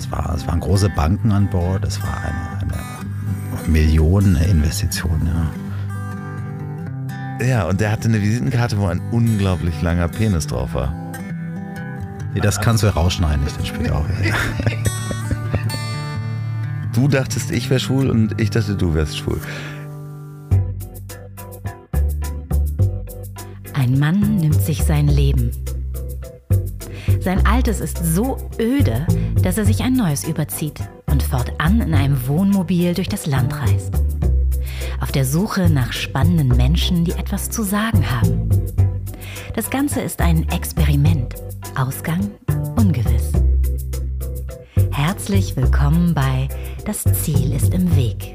es waren große Banken an Bord, es war eine Millioneninvestition, ja. Ja, und der hatte eine Visitenkarte, wo ein unglaublich langer Penis drauf war. Nee, das kannst du rausschneiden, ich den später auch. Ja. Du dachtest, ich wäre schwul und ich dachte, du wärst schwul. Ein Mann nimmt sich sein Leben. Sein altes ist so öde, dass er sich ein neues überzieht und fortan in einem Wohnmobil durch das Land reist. Auf der Suche nach spannenden Menschen, die etwas zu sagen haben. Das Ganze ist ein Experiment. Ausgang ungewiss. Herzlich willkommen bei Das Ziel ist im Weg.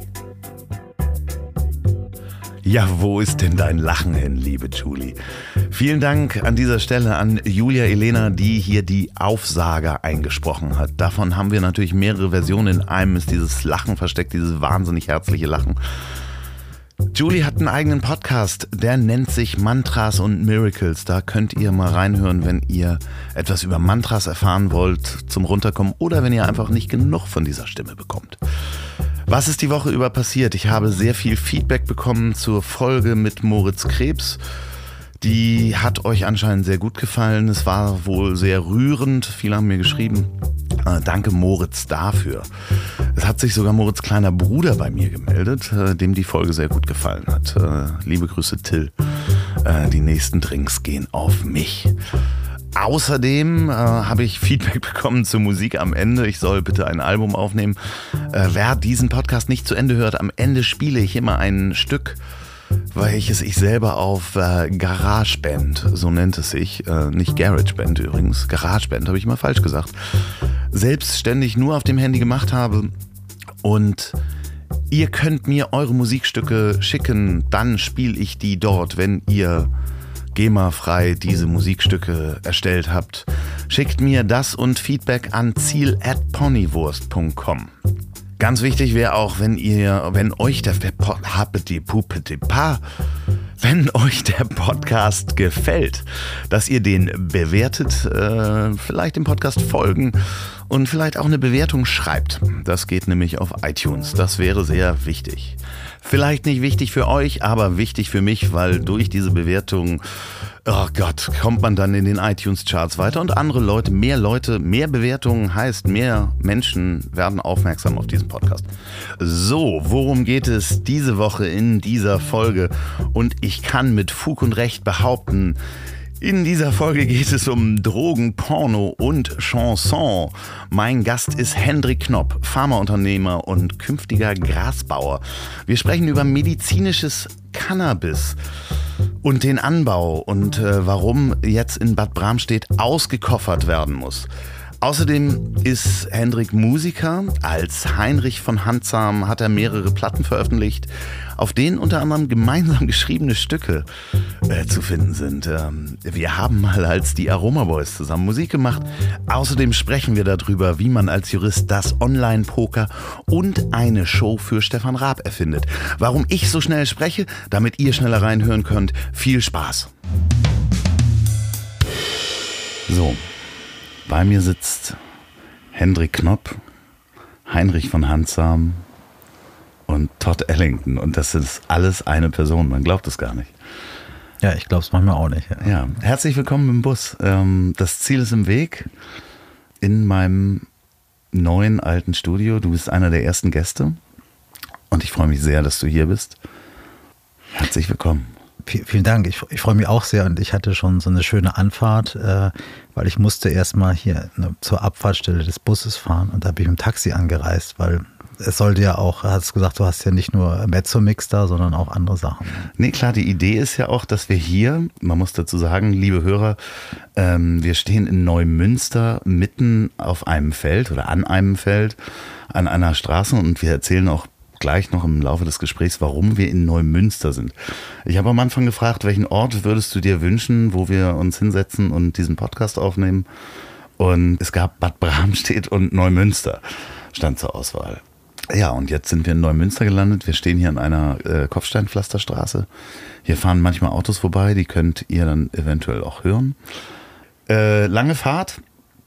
Ja, wo ist denn dein Lachen hin, liebe Julie? Vielen Dank an dieser Stelle an Julia Elena, die hier die Aufsager eingesprochen hat. Davon haben wir natürlich mehrere Versionen. In einem ist dieses Lachen versteckt, dieses wahnsinnig herzliche Lachen. Julie hat einen eigenen Podcast, der nennt sich Mantras und Miracles. Da könnt ihr mal reinhören, wenn ihr etwas über Mantras erfahren wollt zum Runterkommen oder wenn ihr einfach nicht genug von dieser Stimme bekommt. Was ist die Woche über passiert? Ich habe sehr viel Feedback bekommen zur Folge mit Moritz Krebs. Die hat euch anscheinend sehr gut gefallen. Es war wohl sehr rührend. Viele haben mir geschrieben, danke Moritz dafür. Es hat sich sogar Moritz' kleiner Bruder bei mir gemeldet, dem die Folge sehr gut gefallen hat. Liebe Grüße Till. Die nächsten Drinks gehen auf mich. Außerdem habe ich Feedback bekommen zur Musik am Ende. Ich soll bitte ein Album aufnehmen. Wer diesen Podcast nicht zu Ende hört, am Ende spiele ich immer ein Stück, welches ich selber auf GarageBand, so nennt es sich, nicht GarageBand übrigens, GarageBand habe ich immer falsch gesagt, selbstständig nur auf dem Handy gemacht habe. Und ihr könnt mir eure Musikstücke schicken, dann spiele ich die dort, wenn ihr GEMA-frei diese Musikstücke erstellt habt. Schickt mir das und Feedback an ziel@ponywurst.com. Ganz wichtig wäre auch, wenn euch der Podcast gefällt, dass ihr den bewertet, vielleicht dem Podcast folgen und vielleicht auch eine Bewertung schreibt. Das geht nämlich auf iTunes. Das wäre sehr wichtig. Vielleicht nicht wichtig für euch, aber wichtig für mich, weil durch diese Bewertung, oh Gott, kommt man dann in den iTunes-Charts weiter und andere Leute, mehr Bewertungen heißt, mehr Menschen werden aufmerksam auf diesen Podcast. So, worum geht es diese Woche in dieser Folge? Und ich kann mit Fug und Recht behaupten, in dieser Folge geht es um Drogen, Porno und Chanson. Mein Gast ist Hendrik Knopp, Pharmaunternehmer und künftiger Grasbauer. Wir sprechen über medizinisches Cannabis und den Anbau und warum jetzt in Bad Bramstedt ausgekoffert werden muss. Außerdem ist Hendrik Musiker. Als Heinrich von Handsam hat er mehrere Platten veröffentlicht, auf denen unter anderem gemeinsam geschriebene Stücke zu finden sind. Wir haben mal als die Aroma Boys zusammen Musik gemacht. Außerdem sprechen wir darüber, wie man als Jurist das Online-Poker und eine Show für Stefan Raab erfindet. Warum ich so schnell spreche, damit ihr schneller reinhören könnt. Viel Spaß! So. Bei mir sitzt Hendrik Knopp, Heinrich von Handsam und Todd Ellington. Und das ist alles eine Person. Man glaubt es gar nicht. Ja, ich glaube es manchmal auch nicht. Ja, herzlich willkommen im Bus. Das Ziel ist im Weg. In meinem neuen alten Studio. Du bist einer der ersten Gäste. Und ich freue mich sehr, dass du hier bist. Herzlich willkommen. Vielen Dank. Ich freue mich auch sehr und ich hatte schon so eine schöne Anfahrt, weil ich musste erstmal hier zur Abfahrtstelle des Busses fahren und da bin ich mit dem Taxi angereist, weil es sollte ja auch, hast gesagt, du hast ja nicht nur Mezzomix da, sondern auch andere Sachen. Nee, klar, die Idee ist ja auch, dass wir hier, man muss dazu sagen, liebe Hörer, wir stehen in Neumünster mitten auf einem Feld oder an einem Feld, an einer Straße und wir erzählen auch gleich noch im Laufe des Gesprächs, warum wir in Neumünster sind. Ich habe am Anfang gefragt, welchen Ort würdest du dir wünschen, wo wir uns hinsetzen und diesen Podcast aufnehmen? Und es gab Bad Bramstedt und Neumünster, stand zur Auswahl. Ja, und jetzt sind wir in Neumünster gelandet. Wir stehen hier an einer Kopfsteinpflasterstraße. Hier fahren manchmal Autos vorbei, die könnt ihr dann eventuell auch hören. Lange Fahrt,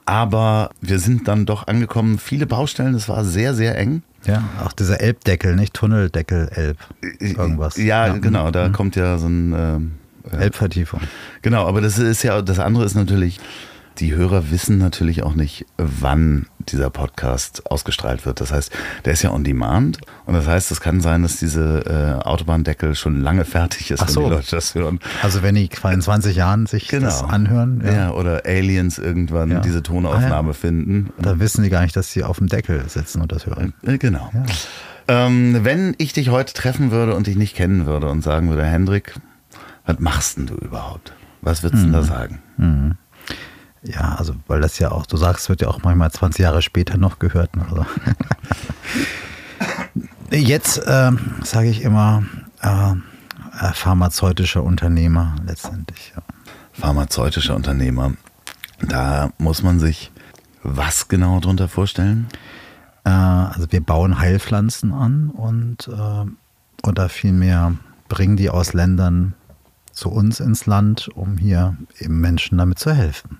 Aber wir sind dann doch angekommen, viele Baustellen, es war sehr, sehr eng. Ja, auch dieser Elbdeckel, nicht Tunneldeckel, Elb, irgendwas. Ja, genau, da kommt ja so ein... Elbvertiefung. Genau, aber das andere ist natürlich, die Hörer wissen natürlich auch nicht, wann dieser Podcast ausgestrahlt wird. Das heißt, der ist ja on demand und das heißt, es kann sein, dass diese Autobahndeckel schon lange fertig ist, wenn die Leute das hören. Also wenn die in 20 Jahren sich das anhören. Ja, oder Aliens irgendwann diese Tonaufnahme finden. Da wissen die gar nicht, dass sie auf dem Deckel sitzen und das hören. Genau. Ja. Wenn ich dich heute treffen würde und dich nicht kennen würde und sagen würde, Hendrik, was machst denn du überhaupt? Was würdest du denn da sagen? Mhm. Ja, also weil das ja auch, du sagst, wird ja auch manchmal 20 Jahre später noch gehört. Also. Jetzt sage ich immer pharmazeutischer Unternehmer letztendlich. Ja. Pharmazeutischer Unternehmer. Da muss man sich was genau drunter vorstellen? Also wir bauen Heilpflanzen an und oder vielmehr bringen die aus Ländern zu uns ins Land, um hier eben Menschen damit zu helfen.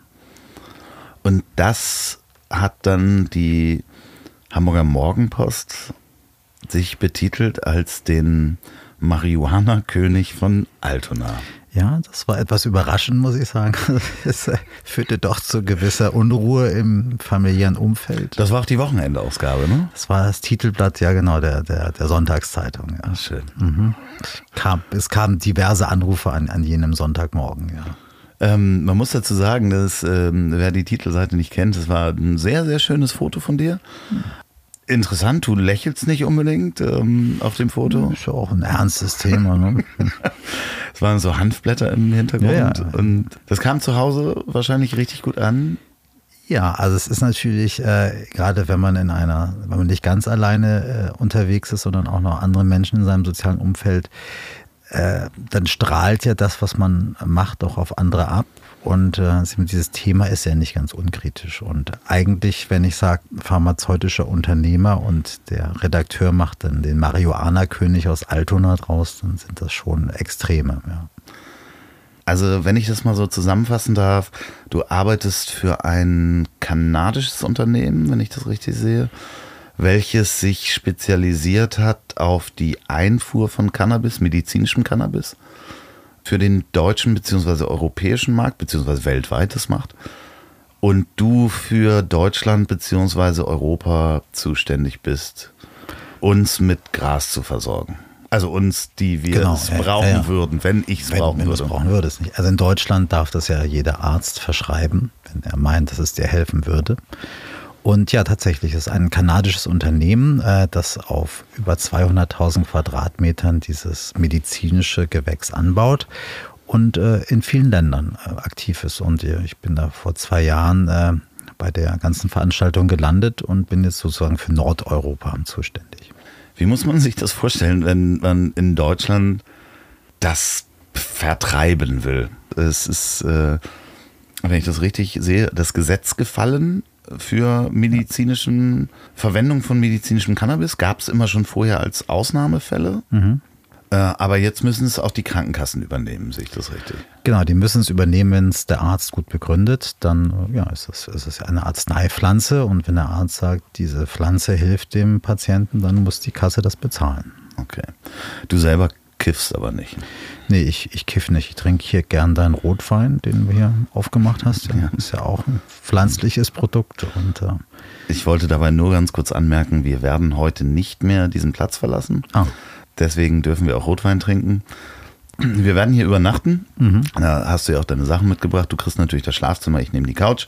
Und das hat dann die Hamburger Morgenpost sich betitelt als den Marihuana-König von Altona. Ja, das war etwas überraschend, muss ich sagen. Es führte doch zu gewisser Unruhe im familiären Umfeld. Das war auch die Wochenendausgabe, ne? Das war das Titelblatt, ja genau, der Sonntagszeitung. Ja. Schön. Mhm. Es kamen diverse Anrufe an jenem Sonntagmorgen, ja. Man muss dazu sagen, dass wer die Titelseite nicht kennt, das war ein sehr, sehr schönes Foto von dir. Interessant, du lächelst nicht unbedingt auf dem Foto. Ist ja auch ein ernstes Thema, ne? Es waren so Hanfblätter im Hintergrund. Ja. Und das kam zu Hause wahrscheinlich richtig gut an. Ja, also es ist natürlich, gerade wenn man wenn man nicht ganz alleine unterwegs ist, sondern auch noch andere Menschen in seinem sozialen Umfeld, dann strahlt ja das, was man macht, auch auf andere ab. Und dieses Thema ist ja nicht ganz unkritisch. Und eigentlich, wenn ich sage, pharmazeutischer Unternehmer und der Redakteur macht dann den Marihuana-König aus Altona draus, dann sind das schon Extreme. Ja. Also wenn ich das mal so zusammenfassen darf, du arbeitest für ein kanadisches Unternehmen, wenn ich das richtig sehe, welches sich spezialisiert hat auf die Einfuhr von Cannabis, medizinischem Cannabis, für den deutschen bzw. europäischen Markt bzw. weltweites macht und du für Deutschland bzw. Europa zuständig bist, uns mit Gras zu versorgen. Also uns, die wir es brauchen würden, wenn ich es brauchen würde. Brauchen würde es nicht. Also in Deutschland darf das ja jeder Arzt verschreiben, wenn er meint, dass es dir helfen würde. Und ja, tatsächlich ist ein kanadisches Unternehmen, das auf über 200.000 Quadratmetern dieses medizinische Gewächs anbaut und in vielen Ländern aktiv ist. Und ich bin da vor 2 Jahren bei der ganzen Veranstaltung gelandet und bin jetzt sozusagen für Nordeuropa zuständig. Wie muss man sich das vorstellen, wenn man in Deutschland das vertreiben will? Es ist, wenn ich das richtig sehe, das Gesetz gefallen für Verwendung von medizinischem Cannabis. Gab es immer schon vorher als Ausnahmefälle. Mhm. Aber jetzt müssen es auch die Krankenkassen übernehmen, sehe ich das richtig? Genau, die müssen es übernehmen, wenn es der Arzt gut begründet. Dann ist es eine Arzneipflanze und wenn der Arzt sagt, diese Pflanze hilft dem Patienten, dann muss die Kasse das bezahlen. Okay. Du selber kiffst aber nicht? Nee, ich kiff nicht. Ich trinke hier gern deinen Rotwein, den du hier aufgemacht hast. Ja. Ist ja auch ein pflanzliches Produkt. Und, ich wollte dabei nur ganz kurz anmerken, wir werden heute nicht mehr diesen Platz verlassen. Deswegen dürfen wir auch Rotwein trinken. Wir werden hier übernachten. Mhm. Da hast du ja auch deine Sachen mitgebracht. Du kriegst natürlich das Schlafzimmer, ich nehme die Couch.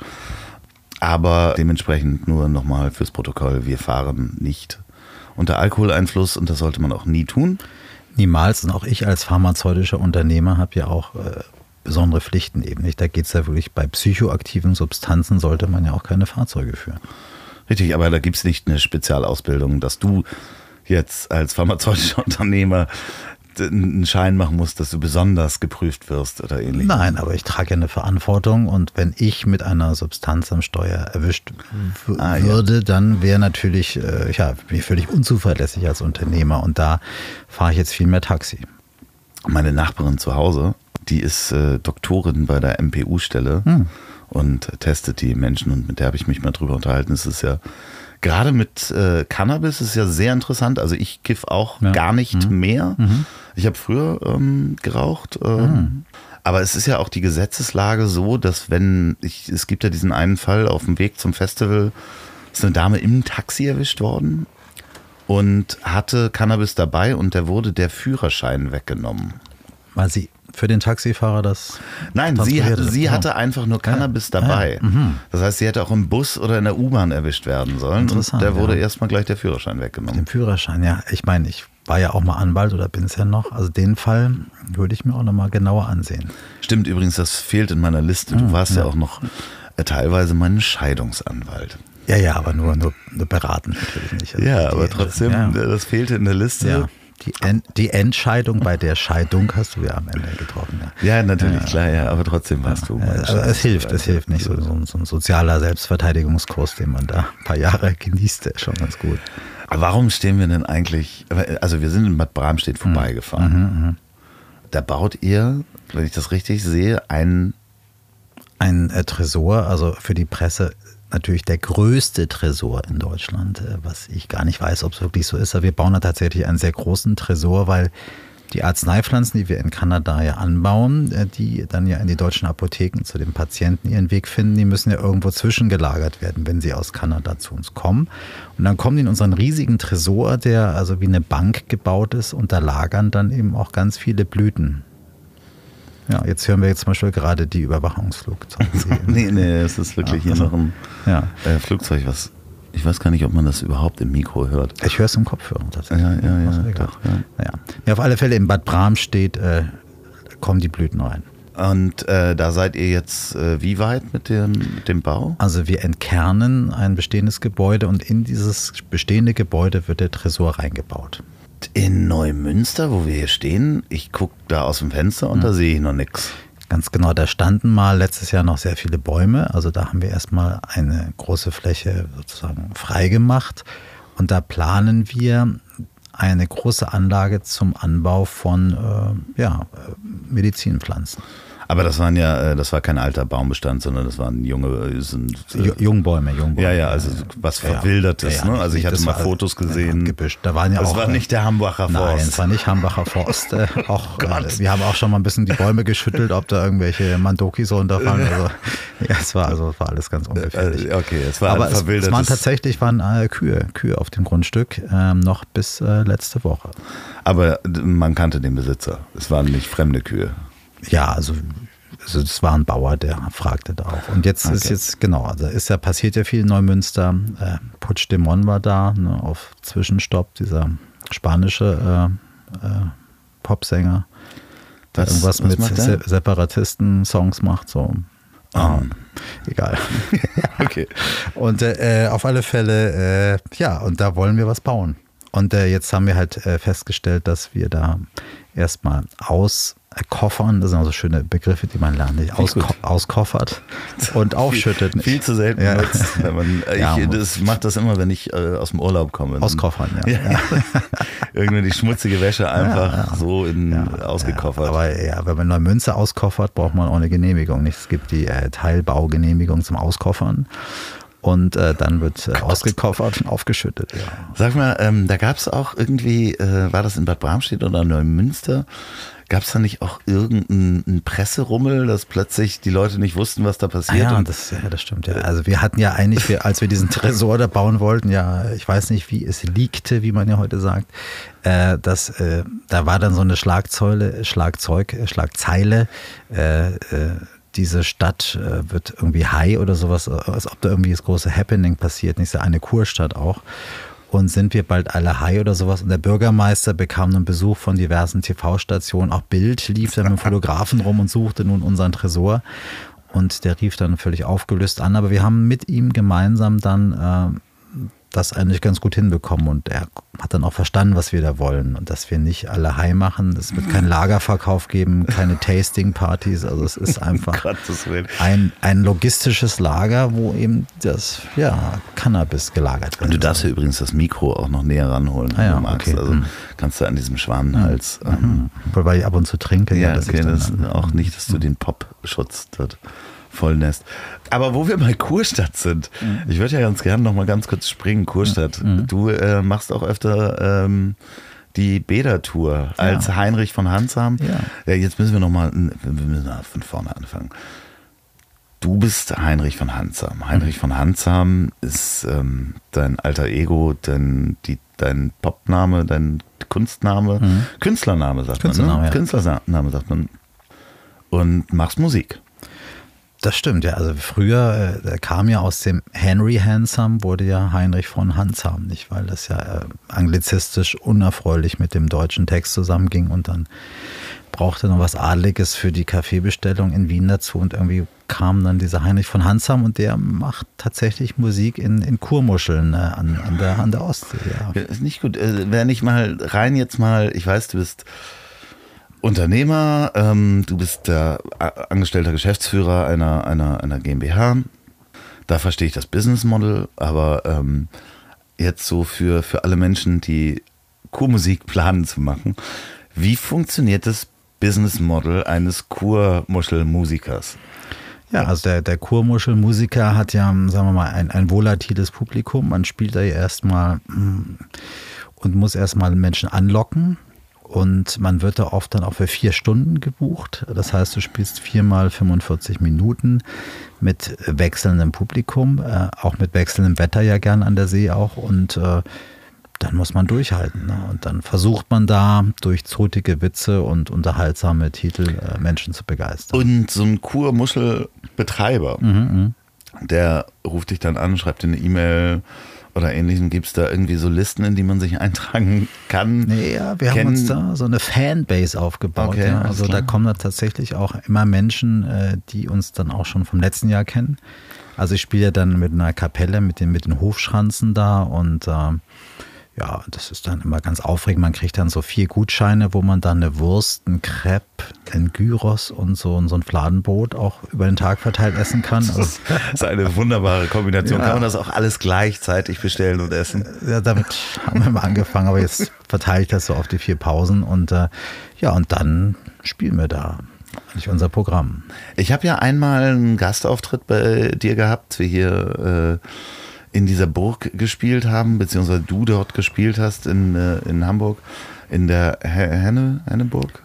Aber dementsprechend nur nochmal fürs Protokoll, wir fahren nicht unter Alkoholeinfluss und das sollte man auch nie tun. Niemals. Und auch ich als pharmazeutischer Unternehmer habe ja auch besondere Pflichten eben nicht. Da geht es ja wirklich, bei psychoaktiven Substanzen sollte man ja auch keine Fahrzeuge führen. Richtig, aber da gibt es nicht eine Spezialausbildung, dass du jetzt als pharmazeutischer Unternehmer einen Schein machen musst, dass du besonders geprüft wirst oder ähnlich. Nein, aber ich trage ja eine Verantwortung und wenn ich mit einer Substanz am Steuer erwischt würde, dann wäre natürlich bin völlig unzuverlässig als Unternehmer und da fahre ich jetzt viel mehr Taxi. Meine Nachbarin zu Hause, die ist Doktorin bei der MPU-Stelle und testet die Menschen und mit der habe ich mich mal drüber unterhalten. Es ist ja gerade mit Cannabis ist ja sehr interessant. Also ich kiff auch gar nicht mehr. Ich habe früher geraucht. Aber es ist ja auch die Gesetzeslage so, dass es gibt ja diesen einen Fall auf dem Weg zum Festival, ist eine Dame im Taxi erwischt worden und hatte Cannabis dabei und der wurde der Führerschein weggenommen. Weil sie für den Taxifahrer das... Nein, sie hatte einfach nur Cannabis dabei. Das heißt, sie hätte auch im Bus oder in der U-Bahn erwischt werden sollen. Und der wurde erstmal gleich der Führerschein weggenommen. Den Führerschein, ja. Ich meine, ich war ja auch mal Anwalt oder bin es ja noch. Also den Fall würde ich mir auch nochmal genauer ansehen. Stimmt übrigens, das fehlt in meiner Liste. Du warst ja auch noch teilweise mein Scheidungsanwalt. Ja, aber nur beraten natürlich nicht. Also ja, aber trotzdem, das fehlte in der Liste. Ja. Die Entscheidung bei der Scheidung hast du ja am Ende getroffen. Ja, natürlich, klar, ja, aber trotzdem warst du. Aber es hilft nicht. So ein sozialer Selbstverteidigungskurs, den man da ein paar Jahre genießt, der ist schon ganz gut. Aber warum stehen wir denn eigentlich, also wir sind in Bad Bramstedt vorbeigefahren. Da baut ihr, wenn ich das richtig sehe, ein Tresor, also für die Presse natürlich der größte Tresor in Deutschland, was ich gar nicht weiß, ob es wirklich so ist. Aber wir bauen da tatsächlich einen sehr großen Tresor, weil die Arzneipflanzen, die wir in Kanada ja anbauen, die dann ja in die deutschen Apotheken zu den Patienten ihren Weg finden, die müssen ja irgendwo zwischengelagert werden, wenn sie aus Kanada zu uns kommen. Und dann kommen die in unseren riesigen Tresor, der also wie eine Bank gebaut ist, und da lagern dann eben auch ganz viele Blüten. Ja, jetzt hören wir jetzt zum Beispiel gerade die Überwachungsflugzeuge. Nee, es ist wirklich hier noch ein Flugzeug, was ich weiß gar nicht, ob man das überhaupt im Mikro hört. Ich höre es im Kopfhörer tatsächlich. Ja. Ja, auf alle Fälle in Bad Bramstedt kommen die Blüten rein. Und da seid ihr jetzt wie weit mit dem Bau? Also wir entkernen ein bestehendes Gebäude und in dieses bestehende Gebäude wird der Tresor reingebaut. In Neumünster, wo wir hier stehen, ich gucke da aus dem Fenster und da sehe ich noch nichts. Ganz genau, da standen mal letztes Jahr noch sehr viele Bäume. Also da haben wir erstmal eine große Fläche sozusagen freigemacht. Und da planen wir eine große Anlage zum Anbau von Medizinpflanzen. Aber das war kein alter Baumbestand, sondern das waren Jungbäume. Ja, also was Verwildertes. Ne? Also ich hatte mal Fotos gesehen. Gebüscht. Da waren ja das war nicht der Hambacher Forst. Nein, es war nicht Hambacher Forst. Wir haben auch schon mal ein bisschen die Bäume geschüttelt, ob da irgendwelche Mandokis runterfallen. Es war alles ganz ungefährlich. Okay, es war aber verwildertes. Es waren Kühe auf dem Grundstück, noch bis letzte Woche. Aber man kannte den Besitzer. Es waren nicht fremde Kühe. Ja, also es war ein Bauer, der fragte da auch. Und jetzt passiert ja viel in Neumünster. Puigdemont war da, ne, auf Zwischenstopp, dieser spanische Popsänger, der irgendwas mit Separatisten-Songs macht. So. Egal. Okay. Und auf alle Fälle, und da wollen wir was bauen. Und jetzt haben wir halt festgestellt, dass wir da erstmal auskoffern, das sind also schöne Begriffe, die man lernt, auskoffert und aufschüttet. Viel zu selten benutzt. Das macht das immer, wenn ich aus dem Urlaub komme. Auskoffern, Irgendwie die schmutzige Wäsche einfach ausgekoffert. Aber wenn man Neumünster auskoffert, braucht man auch eine Genehmigung. Es gibt die Teilbaugenehmigung zum Auskoffern. Und dann wird ausgekoffert und aufgeschüttet. Ja. Sag mal, da gab es auch irgendwie, war das in Bad Bramstedt oder Neumünster, gab es da nicht auch irgendeinen Presserummel, dass plötzlich die Leute nicht wussten, was da passiert? Das stimmt. Ja. Also wir hatten ja eigentlich, als wir diesen Tresor da bauen wollten, ich weiß nicht, wie es liegte, wie man ja heute sagt, da war dann so eine Schlagzeile, diese Stadt wird irgendwie high oder sowas, als ob da irgendwie das große Happening passiert, nicht so eine Kurstadt auch. Und sind wir bald alle high oder sowas? Und der Bürgermeister bekam einen Besuch von diversen TV-Stationen. Auch Bild lief dann mit dem Fotografen rum und suchte nun unseren Tresor. Und der rief dann völlig aufgelöst an. Aber wir haben mit ihm gemeinsam dann das eigentlich ganz gut hinbekommen. Und er hat dann auch verstanden, was wir da wollen. Und dass wir nicht alle high machen. Es wird keinen Lagerverkauf geben, keine Tasting-Partys. Also es ist einfach ein logistisches Lager, wo eben das Cannabis gelagert wird. Und du darfst ja übrigens das Mikro auch noch näher ranholen, wenn du magst. Okay. Also kannst du an diesem Schwanenhals. Weil ich ab und zu trinke. Das ist auch nicht, dass du den Popschutz dort Vollnest. Aber wo wir bei Kurstadt sind, ich würde ja ganz gerne noch mal ganz kurz springen, Kurstadt. Du machst auch öfter die Bäder-Tour als Heinrich von Handsam. Ja, jetzt müssen wir von vorne anfangen. Du bist Heinrich von Handsam. Heinrich von Handsam ist dein alter Ego, dein Popname, dein Kunstname, Künstlername sagt man. Ne? Künstlername sagt man. Und machst Musik. Das stimmt, ja. Also früher kam ja aus dem Henry Handsome, wurde ja Heinrich von Handsam, nicht? Weil das ja anglizistisch unerfreulich mit dem deutschen Text zusammenging und dann brauchte noch was Adliges für die Kaffeebestellung in Wien dazu und irgendwie kam dann dieser Heinrich von Handsam und der macht tatsächlich Musik in Kurmuscheln an der Ostsee. Ja. Ist nicht gut. Wenn ich mal rein jetzt mal, ich weiß, du bist Unternehmer, du bist der angestellter Geschäftsführer einer GmbH. Da verstehe ich das Business Model, aber jetzt so für alle Menschen, die Kurmusik planen zu machen, wie funktioniert das Business Model eines Kurmuschelmusikers? Ja, also der Kurmuschelmusiker hat ja, sagen wir mal, ein volatiles Publikum. Man spielt da erstmal und muss erstmal Menschen anlocken. Und man wird da oft dann auch für 4 Stunden gebucht. Das heißt, du spielst 4 mal 45 Minuten mit wechselndem Publikum, auch mit wechselndem Wetter ja gern an der See auch. Und dann muss man durchhalten. Ne? Und dann versucht man da durch zotige Witze und unterhaltsame Titel Menschen zu begeistern. Und so ein Kurmuschelbetreiber, der ruft dich dann an, schreibt dir eine E-Mail oder ähnlichem. Gibt es da irgendwie so Listen, in die man sich eintragen kann? Nee, ja, wir haben uns da so eine Fanbase aufgebaut. Okay, ja. Also da kommen da tatsächlich auch immer Menschen, die uns dann auch schon vom letzten Jahr kennen. Also ich spiele ja dann mit einer Kapelle, mit den Hofschranzen da und ja, das ist dann immer ganz aufregend. Man kriegt dann so 4 Gutscheine, wo man dann eine Wurst, ein Crepe, ein Gyros und so ein Fladenbrot auch über den Tag verteilt essen kann. Also, das ist eine wunderbare Kombination. Ja. Kann man das auch alles gleichzeitig bestellen und essen? Ja, damit haben wir mal angefangen, aber jetzt verteile ich das so auf die 4 Pausen und ja, und dann spielen wir da eigentlich unser Programm. Ich habe ja einmal einen Gastauftritt bei dir gehabt, wir hier in dieser Burg gespielt haben, beziehungsweise du dort gespielt hast in Hamburg, in der Henneburg?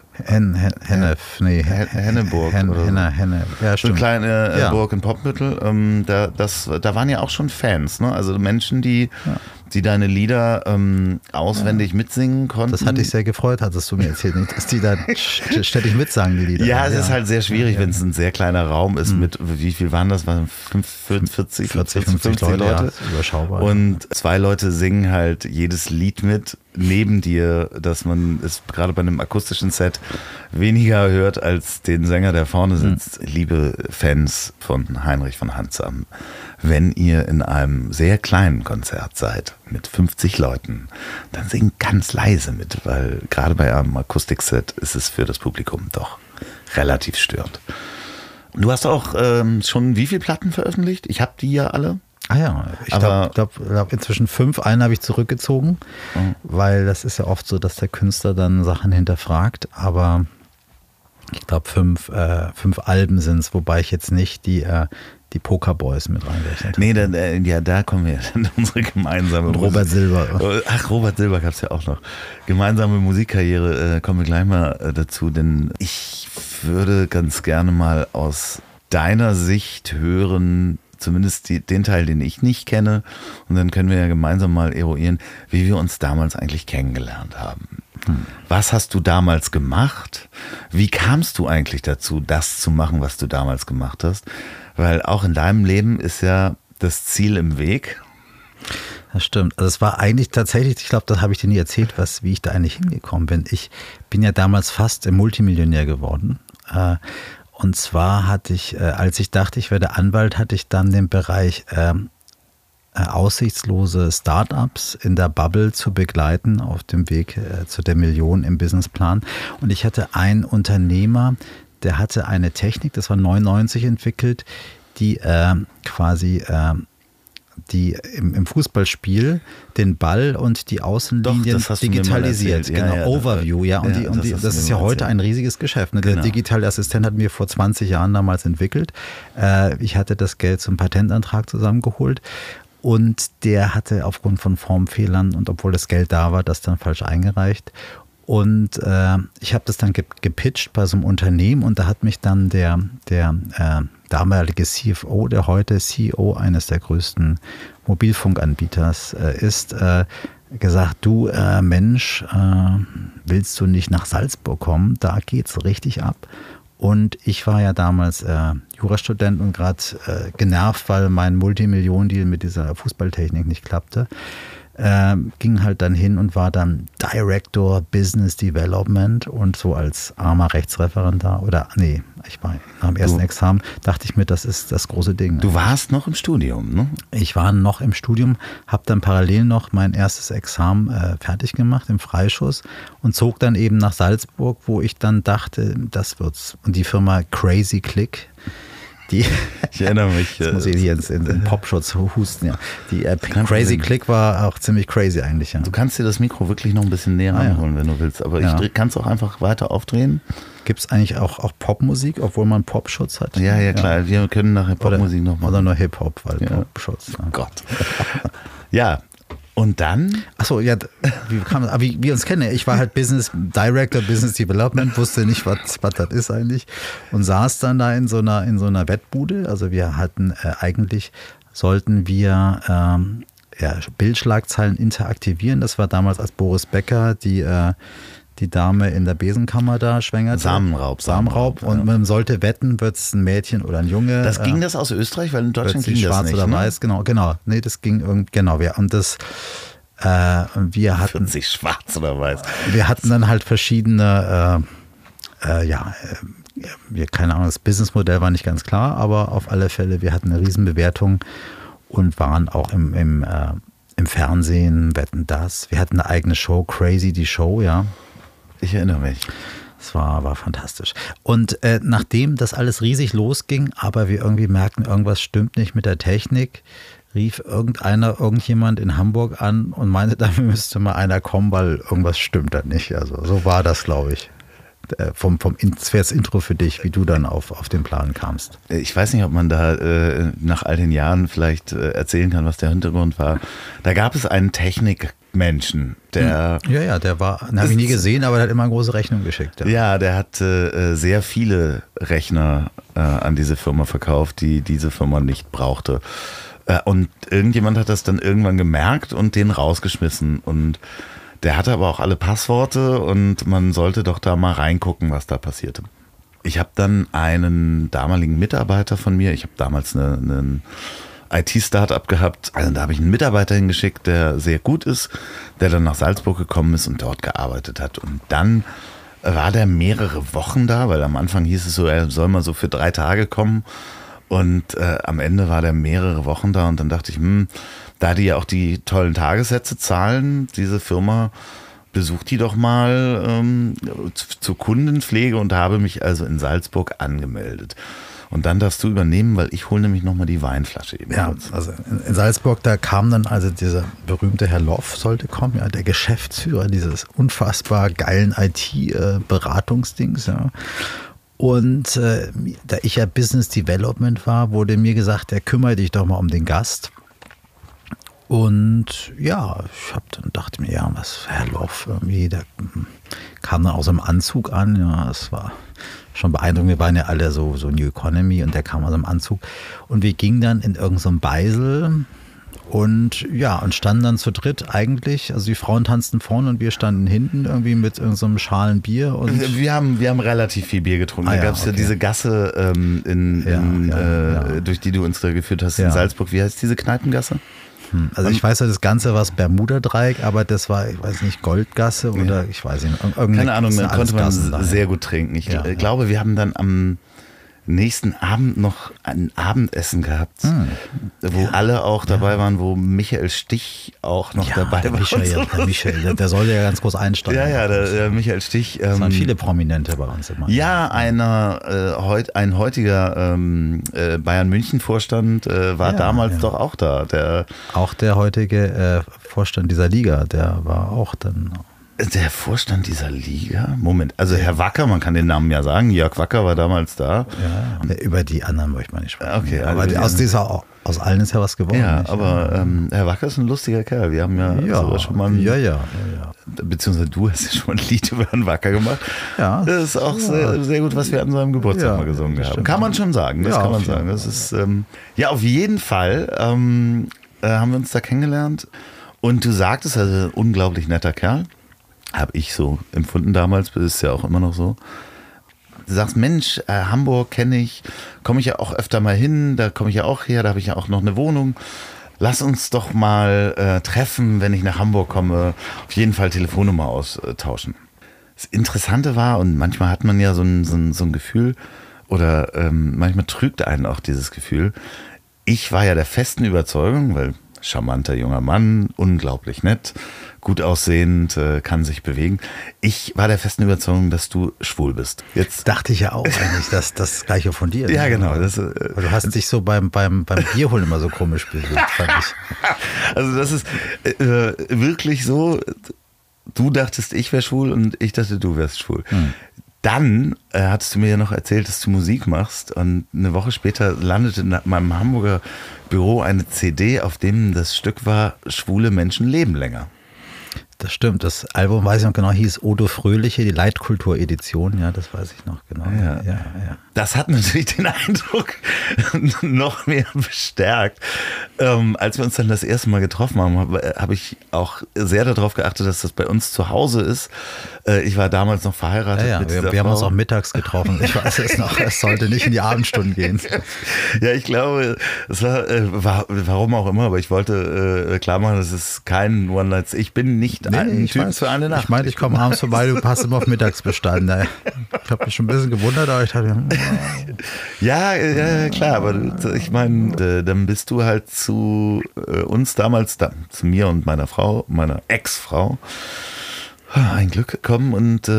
Henneburg. Ja, stimmt. So eine kleine Burg in Poppenbüttel. Da waren ja auch schon Fans, ne? Also Menschen, die deine Lieder auswendig mitsingen konnten. Das hat dich sehr gefreut, hattest du mir erzählt, nicht, dass die da ständig mitsagen, die Lieder. Ja, es ist halt sehr schwierig, wenn es ein sehr kleiner Raum ist mit, wie viel waren das? 50 Leute? Ja, überschaubar. Und 2 Leute singen halt jedes Lied mit neben dir, dass man es gerade bei einem akustischen Set weniger hört als den Sänger, der vorne sitzt. Liebe Fans von Heinrich von Handsam, wenn ihr in einem sehr kleinen Konzert seid, mit 50 Leuten, dann singt ganz leise mit, weil gerade bei einem Akustikset ist es für das Publikum doch relativ störend. Du hast auch schon wie viele Platten veröffentlicht? Ich habe die ja alle. Ah ja, ich glaube inzwischen 5. Einen habe ich zurückgezogen, weil das ist ja oft so, dass der Künstler dann Sachen hinterfragt, aber ich glaube 5 Alben sind es, wobei ich jetzt nicht die Pokerboys mit reingerechnet habe. Nee, da kommen wir in unsere gemeinsame Robert Silber. Ach, Robert Silber gab es ja auch noch. Gemeinsame Musikkarriere, kommen wir gleich mal dazu, denn ich würde ganz gerne mal aus deiner Sicht hören, zumindest den Teil, den ich nicht kenne, und dann können wir ja gemeinsam mal eruieren, wie wir uns damals eigentlich kennengelernt haben. Was hast du damals gemacht? Wie kamst du eigentlich dazu, das zu machen, was du damals gemacht hast? Weil auch in deinem Leben ist ja das Ziel im Weg. Das stimmt. Also es war eigentlich tatsächlich, ich glaube, das habe ich dir nie erzählt, wie ich da eigentlich hingekommen bin. Ich bin ja damals fast Multimillionär geworden. Und zwar hatte ich, als ich dachte, ich werde Anwalt, hatte ich dann den Bereich aussichtslose Startups in der Bubble zu begleiten auf dem Weg zu der Million im Businessplan. Und ich hatte einen Unternehmer, der hatte eine Technik, das war 99 entwickelt, die quasi die im Fußballspiel den Ball und die Außenlinien digitalisiert. Genau, Overview, ja. Und das ist ja heute ein riesiges Geschäft. Ne? Der digitale Assistent hat mir vor 20 Jahren damals entwickelt. Ich hatte das Geld zum Patentantrag zusammengeholt. Und der hatte aufgrund von Formfehlern und obwohl das Geld da war, das dann falsch eingereicht. Und ich habe das dann gepitcht bei so einem Unternehmen und da hat mich dann der damalige CFO, der heute CEO eines der größten Mobilfunkanbieters ist, gesagt, du Mensch, willst du nicht nach Salzburg kommen? Da geht's richtig ab. Und ich war ja damals Jurastudent und gerade genervt, weil mein Multimillionen-Deal mit dieser Fußballtechnik nicht klappte. Ging halt dann hin und war dann Director Business Development und so als armer Rechtsreferendar ich war nach dem ersten Examen, dachte ich mir, das ist das große Ding. Du warst noch im Studium, ne? Ich war noch im Studium, habe dann parallel noch mein erstes Examen fertig gemacht im Freischuss und zog dann eben nach Salzburg, wo ich dann dachte, das wird's. Und die Firma Crazy Click, ich erinnere mich. Das muss ich hier in Popschutz husten, ja. Die Crazy Click war auch ziemlich crazy eigentlich, ja. Du kannst dir das Mikro wirklich noch ein bisschen näher ranholen, wenn du willst. Aber ich kann es auch einfach weiter aufdrehen. Gibt es eigentlich auch Popmusik, obwohl man Popschutz hat? Ja, klar. Wir können nachher Popmusik noch machen. Oder nur Hip-Hop, weil Popschutz. Ja. Gott. Ja. Und dann? Achso, ja, wie wir uns kennen. Ich war halt Business Director, Business Development, wusste nicht, was das ist eigentlich. Und saß dann da in so einer Wettbude. Also wir hatten sollten wir Bildschlagzeilen interaktivieren. Das war damals, als Boris Becker die Dame in der Besenkammer da schwängerte. Samenraub. Und man sollte wetten, wird es ein Mädchen oder ein Junge. Ging das aus Österreich? Weil in Deutschland ging das schwarz nicht. Oder weiß, genau. Nee, das ging und das wir hatten... Wird sich schwarz oder weiß? Wir hatten dann halt verschiedene, keine Ahnung, das Businessmodell war nicht ganz klar, aber auf alle Fälle, wir hatten eine Riesenbewertung und waren auch im Fernsehen, Wetten, das. Wir hatten eine eigene Show, Crazy, die Show, ja. Ich erinnere mich. Es war fantastisch. Und nachdem das alles riesig losging, aber wir irgendwie merkten, irgendwas stimmt nicht mit der Technik, rief irgendjemand in Hamburg an und meinte, da müsste mal einer kommen, weil irgendwas stimmt da nicht. Also so war das, glaube ich. Das wäre das Intro für dich, wie du dann auf den Plan kamst. Ich weiß nicht, ob man da nach all den Jahren vielleicht erzählen kann, was der Hintergrund war. Da gab es einen Technikmenschen, der... Ja, der war, den habe ich nie gesehen, aber der hat immer eine große Rechnung geschickt. Ja, der hat sehr viele Rechner an diese Firma verkauft, die diese Firma nicht brauchte. Und irgendjemand hat das dann irgendwann gemerkt und den rausgeschmissen. Und der hatte aber auch alle Passworte und man sollte doch da mal reingucken, was da passierte. Ich habe dann einen damaligen Mitarbeiter von mir, ich habe damals einen IT-Startup gehabt, also da habe ich einen Mitarbeiter hingeschickt, der sehr gut ist, der dann nach Salzburg gekommen ist und dort gearbeitet hat. Und dann war der mehrere Wochen da, weil am Anfang hieß es so, er soll mal so für 3 Tage kommen. Und am Ende war der mehrere Wochen da und dann dachte ich, da die ja auch die tollen Tagessätze zahlen, diese Firma, besucht die doch mal zur Kundenpflege und habe mich also in Salzburg angemeldet. Und dann darfst du übernehmen, weil ich hole nämlich nochmal die Weinflasche eben. Ja, also in Salzburg, da kam dann also dieser berühmte Herr Loff sollte kommen, ja, der Geschäftsführer dieses unfassbar geilen IT-Beratungsdings, ja. Und da ich ja Business Development war, wurde mir gesagt, kümmere dich doch mal um den Gast. Und ja, dachte mir, ja, was Herr Loff irgendwie, der kam dann aus so einem Anzug an, ja, das war schon beeindruckend, wir waren ja alle so New Economy und der kam aus einem Anzug und wir gingen dann in irgendeinem Beisel und standen dann zu dritt eigentlich, also die Frauen tanzten vorne und wir standen hinten irgendwie mit irgendeinem Schalen Bier. Und wir haben relativ viel Bier getrunken. Da gab es ja diese Gasse, durch die du uns da geführt hast in Salzburg. Wie heißt diese Kneipengasse? Also ich weiß ja, das Ganze war das Bermuda-Dreieck, aber das war, ich weiß nicht, Goldgasse oder ich weiß nicht. Keine Ahnung, da konnte man sehr gut trinken. Ich glaube, wir haben dann nächsten Abend noch ein Abendessen gehabt, wo alle auch dabei waren, wo Michael Stich auch noch dabei war. Der Michael, der sollte ja ganz groß einsteigen. Der Michael Stich. Es waren viele Prominente bei uns immer. Ja, ein heutiger Bayern-München-Vorstand war damals doch auch da. Auch der heutige Vorstand dieser Liga, der war auch dann... Der Vorstand dieser Liga? Moment, also Herr Wacker, man kann den Namen ja sagen, Jörg Wacker war damals da. Ja, über die anderen möchte man nicht sprechen. Okay, aber aus allen ist ja was geworden. Ja, nicht? Aber Herr Wacker ist ein lustiger Kerl. Wir haben sogar schon mal beziehungsweise du hast ja schon ein Lied über Herrn Wacker gemacht. Ja. Das ist auch sehr, sehr gut, was wir an seinem Geburtstag mal gesungen haben. Kann man schon sagen, das kann man sagen. Das ist, auf jeden Fall haben wir uns da kennengelernt. Und du sagtest, also ein unglaublich netter Kerl. Habe ich so empfunden damals, ist ja auch immer noch so. Du sagst, Mensch, Hamburg kenne ich, komme ich ja auch öfter mal hin, da komme ich ja auch her, da habe ich ja auch noch eine Wohnung. Lass uns doch mal treffen, wenn ich nach Hamburg komme, auf jeden Fall Telefonnummer austauschen. Das Interessante war, und manchmal hat man ja so ein Gefühl, oder manchmal trügt einen auch dieses Gefühl, ich war ja der festen Überzeugung, weil charmanter junger Mann, unglaublich nett, gut aussehend, kann sich bewegen. Ich war der festen Überzeugung, dass du schwul bist. Jetzt dachte ich ja auch eigentlich, dass das Gleiche von dir ist. Ja, genau. Du hast dich so beim Bierholen immer so komisch bewegt, fand ich. Also das ist wirklich so, du dachtest, ich wäre schwul und ich dachte, du wärst schwul. Dann hattest du mir ja noch erzählt, dass du Musik machst, und eine Woche später landete in meinem Hamburger Büro eine CD, auf dem das Stück war, Schwule Menschen leben länger. Das stimmt, das Album, weiß ich noch genau, hieß Odo Fröhliche, die Leitkultur-Edition, ja, das weiß ich noch genau. Ja. Das hat natürlich den Eindruck noch mehr bestärkt. Als wir uns dann das erste Mal getroffen haben, habe ich auch sehr darauf geachtet, dass das bei uns zu Hause ist. Ich war damals noch verheiratet mit dieser Frau. Wir haben uns auch mittags getroffen, ich weiß es noch, es sollte nicht in die Abendstunden gehen. Ja, ich glaube, es war warum auch immer, aber ich wollte klar machen, das ist kein One-Night. Ich bin nicht ein Typ für eine Nacht. Ich meinte, ich komme abends vorbei, du passt immer auf Mittagsbestand. Ich habe mich schon ein bisschen gewundert, aber ich dachte, ja, klar, aber ich meine, dann bist du halt zu uns damals, zu mir und meiner Frau, meiner Ex-Frau, ein Glück gekommen, und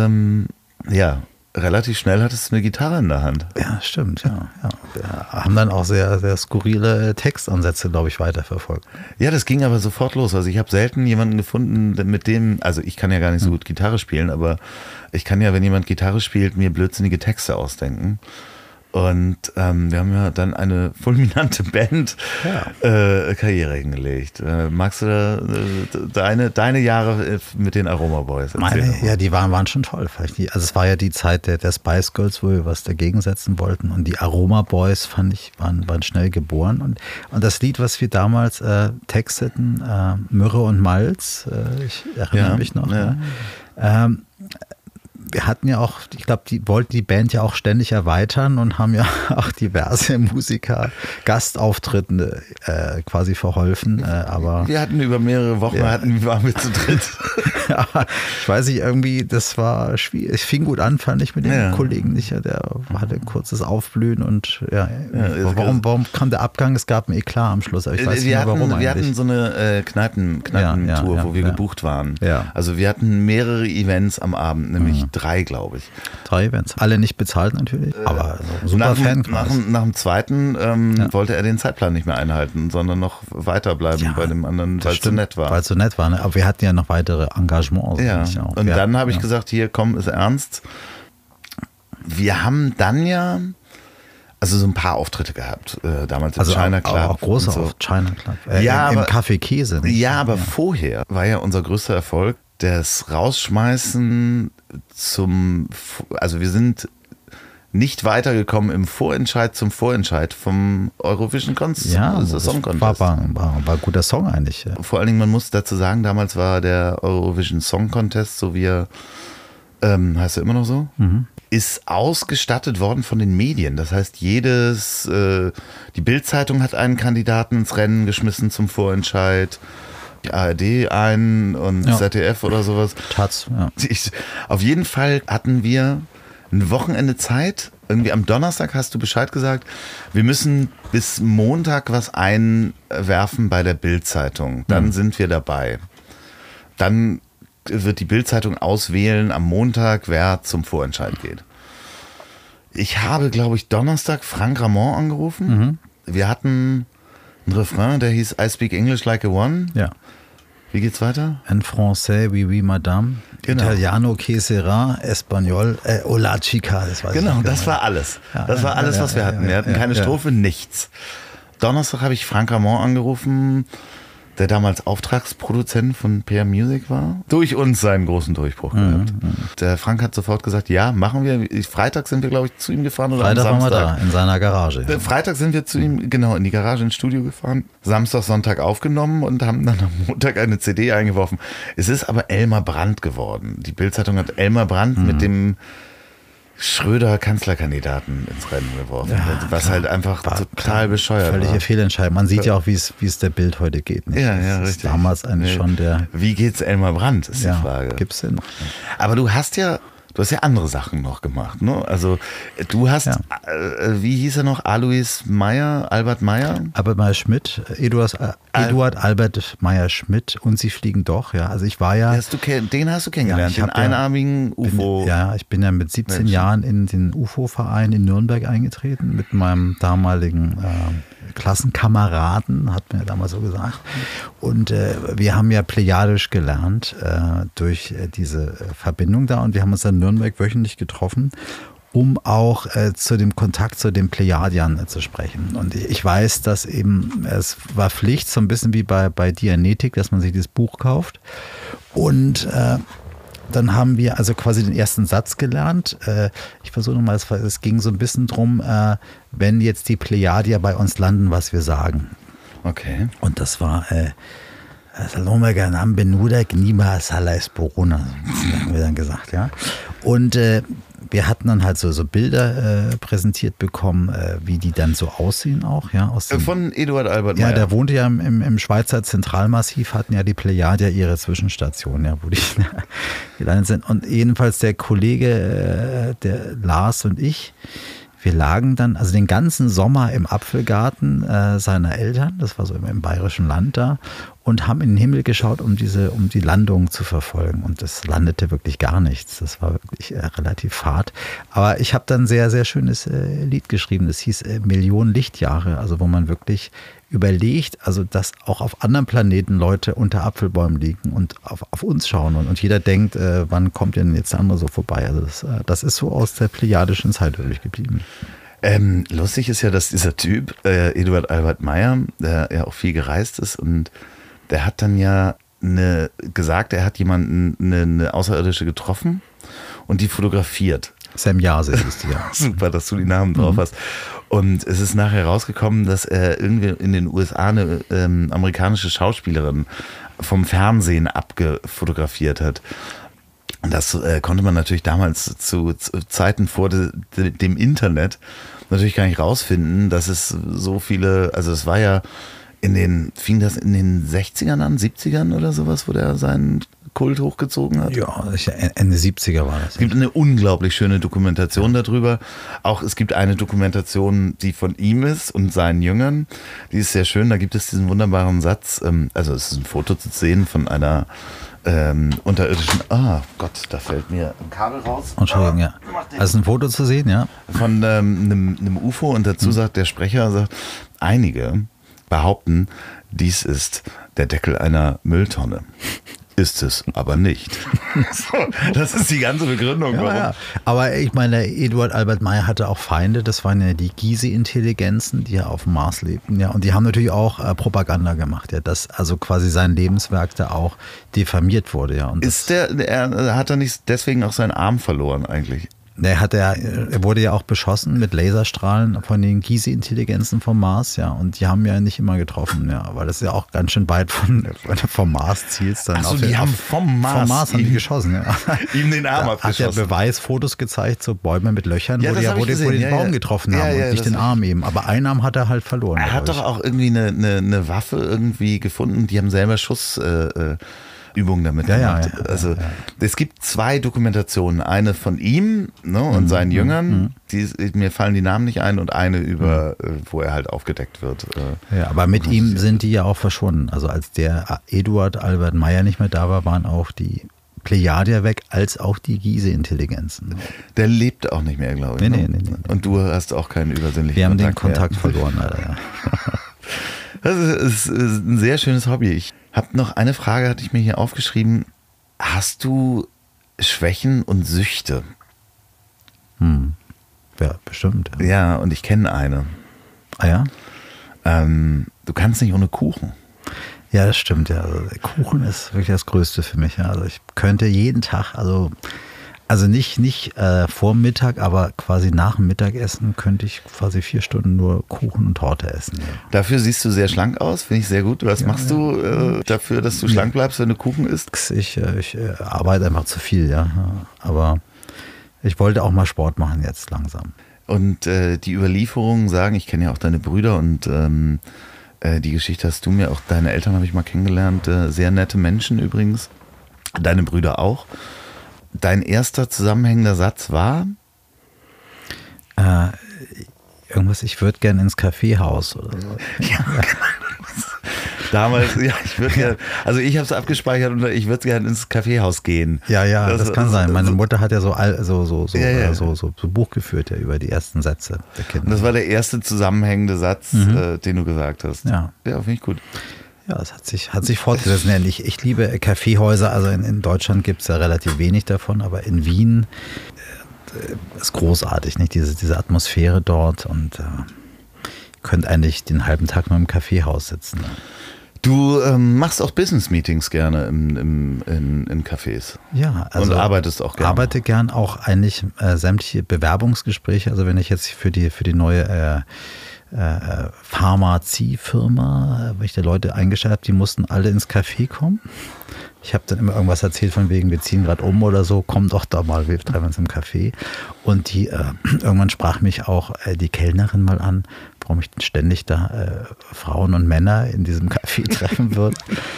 relativ schnell hattest du eine Gitarre in der Hand. Ja, stimmt, ja. Wir haben dann auch sehr, sehr skurrile Textansätze, glaube ich, weiterverfolgt. Ja, das ging aber sofort los. Also ich habe selten jemanden gefunden, mit dem, also ich kann ja gar nicht so gut Gitarre spielen, aber ich kann ja, wenn jemand Gitarre spielt, mir blödsinnige Texte ausdenken. Und wir haben ja dann eine fulminante Band-Karriere hingelegt. Magst du deine Jahre mit den Aroma Boys erzählen? Ja, die waren schon toll. Also es war ja die Zeit der Spice Girls, wo wir was dagegen setzen wollten. Und die Aroma Boys, fand ich, waren schnell geboren. Und das Lied, was wir damals texteten, Myrrhe und Malz, ich erinnere mich noch. Ja. Wir hatten ja auch, ich glaube, die wollten die Band ja auch ständig erweitern und haben ja auch diverse Musiker Gastauftritten quasi verholfen. Aber wir hatten über mehrere Wochen, waren wir zu dritt. Ja, ich weiß nicht, irgendwie, das war schwierig. Es fing gut an, fand ich, mit den Kollegen nicht. Der hatte ein kurzes Aufblühen und warum kam der Abgang? Es gab ein Eklat am Schluss, aber ich weiß nicht mehr, warum eigentlich. Wir hatten so eine Kneipentour, wo wir gebucht waren. Ja. Also wir hatten mehrere Events am Abend, nämlich 3, glaube ich. 3 Events, alle nicht bezahlt natürlich, aber super Fankreis. Nach dem zweiten wollte er den Zeitplan nicht mehr einhalten, sondern noch weiterbleiben bei dem anderen, weil es so nett war. Weil es so nett war, ne? Aber wir hatten ja noch weitere Engagements. Und dann habe ich gesagt, hier, komm, ist ernst. Wir haben dann so ein paar Auftritte gehabt, damals im China Club. Auch große so. China Club. Im Café Käse. Nicht? Ja, aber vorher war ja unser größter Erfolg das Rausschmeißen also wir sind nicht weitergekommen im Vorentscheid zum Vorentscheid vom Eurovision Song Contest. War ein guter Song eigentlich. Ja. Vor allen Dingen, man muss dazu sagen, damals war der Eurovision Song Contest, so wie er, heißt er immer noch so, ist ausgestattet worden von den Medien. Das heißt, die Bild-Zeitung hat einen Kandidaten ins Rennen geschmissen zum Vorentscheid, die ARD ein und ZDF oder sowas. Taz, ja. Auf jeden Fall hatten wir ein Wochenende Zeit, irgendwie am Donnerstag hast du Bescheid gesagt, wir müssen bis Montag was einwerfen bei der Bild-Zeitung. Dann sind wir dabei. Dann wird die Bild-Zeitung auswählen am Montag, wer zum Vorentscheid geht. Ich habe, glaube ich, Donnerstag Frank Ramon angerufen. Wir hatten einen Refrain, der hieß I speak English like a one. Ja. Wie geht's weiter? En français, oui, oui, madame. Genau. Italiano, que sera, Espagnol, hola chica. Das weiß Genau, ich das war alles. Das war alles, was wir hatten. Wir hatten keine Strophe, nichts. Donnerstag habe ich Frank Ramon angerufen, der damals Auftragsproduzent von PR Music war. Durch uns seinen großen Durchbruch gehabt. Der Frank hat sofort gesagt, ja, machen wir. Freitag sind wir, glaube ich, zu ihm gefahren. Oder Freitag am Samstag. waren wir da, in seiner Garage. Freitag sind wir zu ihm, genau, in die Garage ins Studio gefahren. Samstag, Sonntag aufgenommen und haben dann am Montag eine CD eingeworfen. Es ist aber Elmar Brandt geworden. Die Bild-Zeitung hat Elmar Brandt mit dem Schröder Kanzlerkandidaten ins Rennen geworfen, was halt einfach total bescheuert völlige war. Fehlentscheidung. Man sieht ja auch, wie es der Bild heute geht. Nicht? Ja, das richtig. Ist damals eigentlich schon der... Wie geht's Elmar Brandt, ist die Frage. Gibt's denn? Aber du hast ja andere Sachen noch gemacht, ne? Also du hast, wie hieß er noch, Albert Meyer? Albert Meyer-Schmidt, Eduard Albert Meyer-Schmidt und Sie fliegen doch, ja. Also ich war ja... Den hast du kennengelernt, den einarmigen UFO. Ich bin ja mit 17 Jahren in den UFO-Verein in Nürnberg eingetreten, mit meinem damaligen Klassenkameraden, hat mir damals so gesagt. Und wir haben ja plejadisch gelernt durch diese Verbindung da und wir haben uns dann in Nürnberg wöchentlich getroffen, um auch zu dem Kontakt zu den Plejadiern zu sprechen. Und ich weiß, dass eben, es war Pflicht, so ein bisschen wie bei Dianetik, dass man sich dieses Buch kauft. Und dann haben wir also quasi den ersten Satz gelernt. Ich versuche nochmal, es ging so ein bisschen drum, wenn jetzt die Plejadier bei uns landen, was wir sagen. Okay. Und das war Salome Ganam Benuda Gniba Salais Borona, haben wir dann gesagt, ja. Und wir hatten dann halt so Bilder präsentiert bekommen, wie die dann so aussehen auch, ja. Von Eduard Albert Meyer. Ja, der wohnte ja im Schweizer Zentralmassiv, hatten ja die Plejadier ihre Zwischenstation, ja, wo die gelandet sind. Und jedenfalls der Kollege, der Lars und ich, wir lagen dann also den ganzen Sommer im Apfelgarten seiner Eltern, das war so im bayerischen Land da, und haben in den Himmel geschaut, um die Landung zu verfolgen. Und das landete wirklich gar nichts. Das war wirklich relativ fad. Aber ich habe dann ein sehr, sehr schönes Lied geschrieben. Das hieß Millionen Lichtjahre, also wo man wirklich überlegt, also dass auch auf anderen Planeten Leute unter Apfelbäumen liegen und auf uns schauen. Und jeder denkt, wann kommt denn jetzt der andere so vorbei? Also das ist so aus der plejadischen Zeit wirklich geblieben. Lustig ist ja, dass dieser Typ, Eduard Albert Meyer, der ja auch viel gereist ist und der hat dann ja gesagt, er hat jemanden, eine Außerirdische getroffen und die fotografiert. Sam Yase ist die, ja. Super, dass du die Namen drauf hast. Und es ist nachher rausgekommen, dass er irgendwie in den USA eine amerikanische Schauspielerin vom Fernsehen abgefotografiert hat. Und das konnte man natürlich damals zu Zeiten vor dem Internet natürlich gar nicht rausfinden, dass es so viele, also es war ja fing das in den 60ern an, 70ern oder sowas, wo der seinen Kult hochgezogen hat? Ja, Ende 70er war das. Es gibt eine unglaublich schöne Dokumentation darüber. Auch es gibt eine Dokumentation, die von ihm ist und seinen Jüngern. Die ist sehr schön. Da gibt es diesen wunderbaren Satz. Also es ist ein Foto zu sehen von einer unterirdischen. Ah Gott, da fällt mir ein Kabel raus. Entschuldigung, ja. Also ein Foto zu sehen, ja. Von einem UFO und dazu sagt der Sprecher, einige behaupten, dies ist der Deckel einer Mülltonne. Ist es aber nicht. Das ist die ganze Begründung. Ja, warum. ja. Aber ich meine, Eduard Albert Meyer hatte auch Feinde, das waren ja die Gysi-Intelligenzen, die ja auf dem Mars lebten, ja, und die haben natürlich auch Propaganda gemacht, ja, dass also quasi sein Lebenswerk da auch diffamiert wurde, ja. Und hat er nicht deswegen auch seinen Arm verloren eigentlich? Er wurde ja auch beschossen mit Laserstrahlen von den Gysi-Intelligenzen vom Mars, ja, und die haben ja nicht immer getroffen, ja, weil das ist ja auch ganz schön weit vom Mars-Ziels dann. Achso, die haben vom Mars haben die geschossen, ja. Ihm den Arm abgeschossen. Hat ja Beweisfotos gezeigt, so Bäume mit Löchern, ja, wo die den Baum getroffen haben und nicht den Arm eben, aber einen Arm hat er halt verloren. Er hat doch auch irgendwie eine Waffe irgendwie gefunden, die haben selber Übungen damit gemacht. Also es gibt 2 Dokumentationen, eine von ihm, ne, und seinen Jüngern, mir fallen die Namen nicht ein, und eine über, wo er halt aufgedeckt wird. Ja, aber mit ihm sind die ja auch verschwunden. Also als der Eduard Albert Meyer nicht mehr da war, waren auch die Plejadier weg, als auch die Giese-Intelligenzen. Der lebt auch nicht mehr, glaube ich. Nee. Und du hast auch keinen übersinnlichen Kontakt. Wir haben den Kontakt verloren, leider, ja. Das ist ein sehr schönes Hobby. Ich habe noch eine Frage, hatte ich mir hier aufgeschrieben. Hast du Schwächen und Süchte? Ja, bestimmt. Ja, und ich kenne eine. Ah ja? Du kannst nicht ohne Kuchen. Ja, das stimmt, ja. Also Kuchen ist wirklich das Größte für mich. Ja. Also ich könnte jeden Tag, also nicht vor Mittag, aber quasi nach dem Mittagessen könnte ich quasi 4 Stunden nur Kuchen und Torte essen. Ja. Dafür siehst du sehr schlank aus, finde ich sehr gut. Was machst du dafür, dass du schlank bleibst, wenn du Kuchen isst? Ich arbeite einfach zu viel, ja. Aber ich wollte auch mal Sport machen jetzt langsam. Und die Überlieferungen sagen, ich kenne ja auch deine Brüder und die Geschichte hast du mir, auch deine Eltern habe ich mal kennengelernt, sehr nette Menschen übrigens, deine Brüder auch. Dein erster zusammenhängender Satz war? Irgendwas, ich würde gerne ins Kaffeehaus oder so. Ja, damals, ja, ich habe es abgespeichert und ich würde gerne ins Kaffeehaus gehen. Ja, das kann sein. Meine Mutter hat ja so Buch geführt ja, über die ersten Sätze der Kinder. Und das war der erste zusammenhängende Satz, den du gesagt hast. Ja, finde ich gut. Ja, es hat sich fortgesetzt. Ich liebe Kaffeehäuser. Also in Deutschland gibt es ja relativ wenig davon, aber in Wien ist großartig, nicht? Diese Atmosphäre dort, und könnt eigentlich den halben Tag nur im Kaffeehaus sitzen. Ne? Du machst auch Business-Meetings gerne in Cafés. Ja, also und arbeitest auch gerne. Arbeite gern auch eigentlich sämtliche Bewerbungsgespräche. Also wenn ich jetzt für die neue Pharmaziefirma, wenn ich da Leute eingestellt habe, die mussten alle ins Café kommen. Ich habe dann immer irgendwas erzählt von wegen, wir ziehen gerade um oder so, komm doch da mal, wir treffen uns im Café. Und die irgendwann sprach mich auch die Kellnerin mal an, warum ich ständig da Frauen und Männer in diesem Café treffen würde.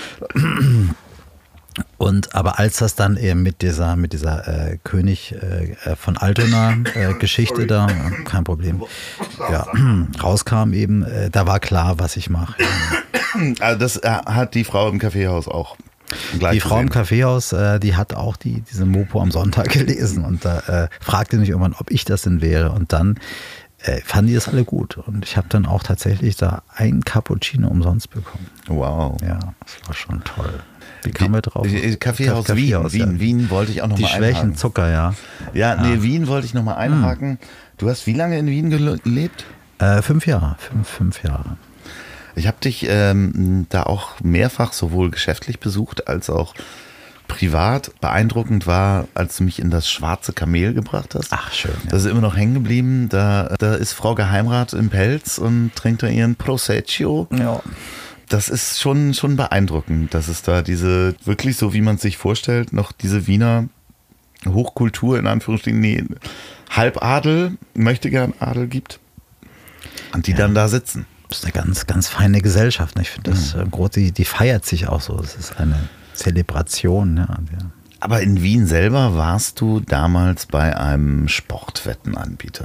Aber als das dann eben mit dieser König von Altona Geschichte da, kein Problem, ja, rauskam eben, da war klar, was ich mache. Also das hat die Frau im Kaffeehaus auch gleich Die Frau gesehen. im Kaffeehaus, die hat auch diese Mopo am Sonntag gelesen und fragte mich irgendwann, ob ich das denn wäre. Und dann fanden die das alle gut. Und ich habe dann auch tatsächlich da ein Cappuccino umsonst bekommen. Wow. Ja, das war schon toll. Wie kamen wir drauf? Kaffeehaus Wien wollte ich auch nochmal einhaken. Die Schwächen Zucker, ja. Ja, nee, Wien wollte ich nochmal einhaken. Du hast wie lange in Wien gelebt? 5 Jahre. 5 Jahre. Ich habe dich da auch mehrfach sowohl geschäftlich besucht als auch privat. Beeindruckend war, als du mich in das Schwarze Kamel gebracht hast. Ach, schön. Ja. Das ist immer noch hängen geblieben. Da ist Frau Geheimrat im Pelz und trinkt da ihren Prosecco. Ja. Das ist schon beeindruckend, dass es da diese, wirklich so wie man es sich vorstellt, noch diese Wiener Hochkultur, in Anführungsstrichen, Halbadel, Möchtegern-Adel gibt und die dann da sitzen. Das ist eine ganz, ganz feine Gesellschaft. Ich finde das groß, die feiert sich auch so. Das ist eine Zelebration. Ja. Aber in Wien selber warst du damals bei einem Sportwettenanbieter.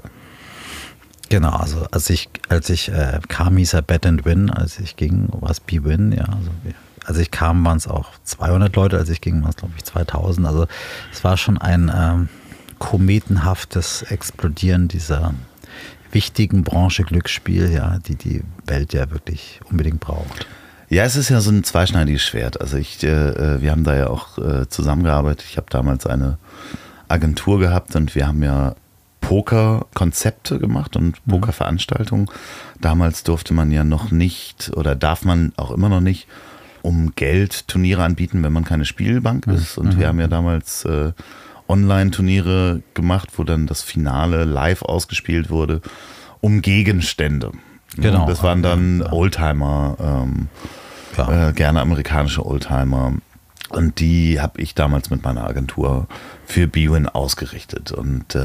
Genau, also als ich kam, hieß er Bet and Win. Als ich ging, war es B-Win. Ja, als ich kam, waren es auch 200 Leute. Als ich ging, waren es, glaube ich, 2000. Also es war schon ein kometenhaftes Explodieren dieser wichtigen Branche Glücksspiel, ja, die Welt ja wirklich unbedingt braucht. Ja, es ist ja so ein zweischneidiges Schwert. Also wir haben da ja auch zusammengearbeitet. Ich habe damals eine Agentur gehabt und wir haben ja Poker-Konzepte gemacht und Poker-Veranstaltungen. Damals durfte man ja noch nicht oder darf man auch immer noch nicht um Geld Turniere anbieten, wenn man keine Spielbank ist. Und wir haben ja damals Online-Turniere gemacht, wo dann das Finale live ausgespielt wurde, um Gegenstände. Genau. Das waren dann Oldtimer, gerne amerikanische Oldtimer. Und die habe ich damals mit meiner Agentur für B-Win ausgerichtet. Und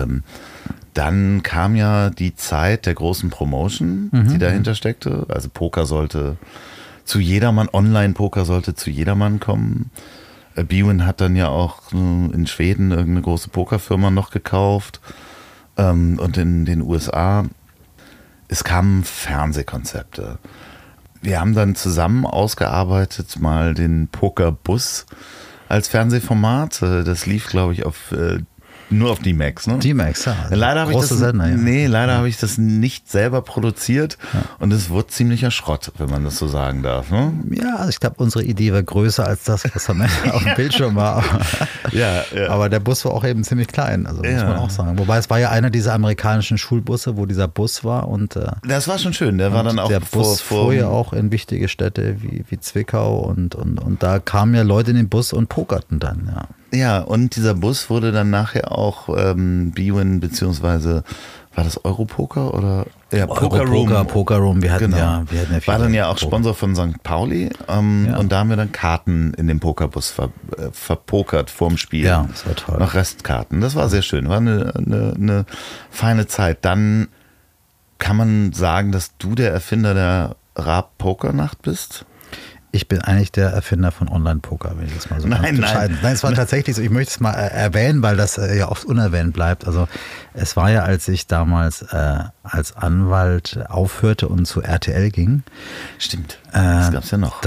dann kam ja die Zeit der großen Promotion, die dahinter steckte. Also Poker sollte zu jedermann, Online-Poker sollte zu jedermann kommen. Bwin hat dann ja auch in Schweden irgendeine große Pokerfirma noch gekauft und in den USA. Es kamen Fernsehkonzepte. Wir haben dann zusammen ausgearbeitet mal den Pokerbus als Fernsehformat. Das lief, glaube ich, nur auf D-Max, ne? D-Max, ja. Leider habe ich das, Sender, ja. leider habe ich das nicht selber produziert und es wurde ziemlicher Schrott, wenn man das so sagen darf. Ne? Ja, also ich glaube, unsere Idee war größer als das, was am Ende auf dem Bildschirm war. Aber der Bus war auch eben ziemlich klein, also muss man auch sagen. Wobei es war ja einer dieser amerikanischen Schulbusse, wo dieser Bus war und das war schon schön. Der war dann auch der Bus fuhr ja auch in wichtige Städte wie Zwickau und da kamen ja Leute in den Bus und pokerten dann, ja. Ja, und dieser Bus wurde dann nachher auch Bwin, beziehungsweise war das Europoker oder? Ja, Poker Room, wir hatten ja viele. War dann ja auch Sponsor von St. Pauli und da haben wir dann Karten in dem Pokerbus verpokert vorm Spiel. Ja, das war toll. Noch Restkarten, das war sehr schön, war eine feine Zeit. Dann kann man sagen, dass du der Erfinder der Raab-Pokernacht bist? Ich bin eigentlich der Erfinder von Online-Poker, wenn ich das mal so entscheiden. Nein, es war tatsächlich so, ich möchte es mal erwähnen, weil das ja oft unerwähnt bleibt. Also es war ja, als ich damals als Anwalt aufhörte und zu RTL ging. Stimmt, das gab es ja noch.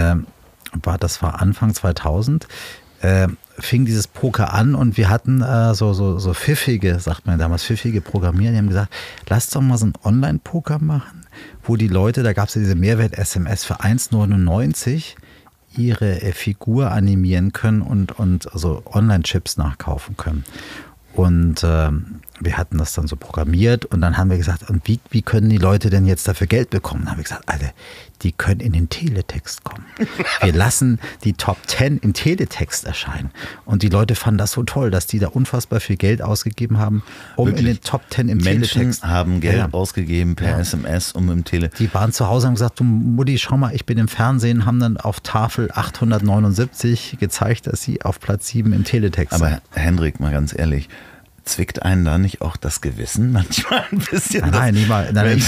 Das war Anfang 2000, fing dieses Poker an und wir hatten so pfiffige, sagt man damals, pfiffige Programmierer, die haben gesagt, lass doch mal so ein Online-Poker machen, wo die Leute, da gab es ja diese Mehrwert-SMS für 1,99 ihre Figur animieren können und also Online-Chips nachkaufen können. Und wir hatten das dann so programmiert und dann haben wir gesagt, und wie können die Leute denn jetzt dafür Geld bekommen? Dann haben wir gesagt, Alter, die können in den Teletext kommen. Wir lassen die Top 10 im Teletext erscheinen. Und die Leute fanden das so toll, dass die da unfassbar viel Geld ausgegeben haben, um wirklich? In den Top 10 im Teletext. Menschen haben Geld ausgegeben per SMS, um im Die waren zu Hause und haben gesagt, du Mutti, schau mal, ich bin im Fernsehen, haben dann auf Tafel 879 gezeigt, dass sie auf Platz 7 im Teletext sind. Aber Hendrik, mal ganz ehrlich, zwickt einen da nicht auch das Gewissen manchmal ein bisschen? Nein, niemals. Nein.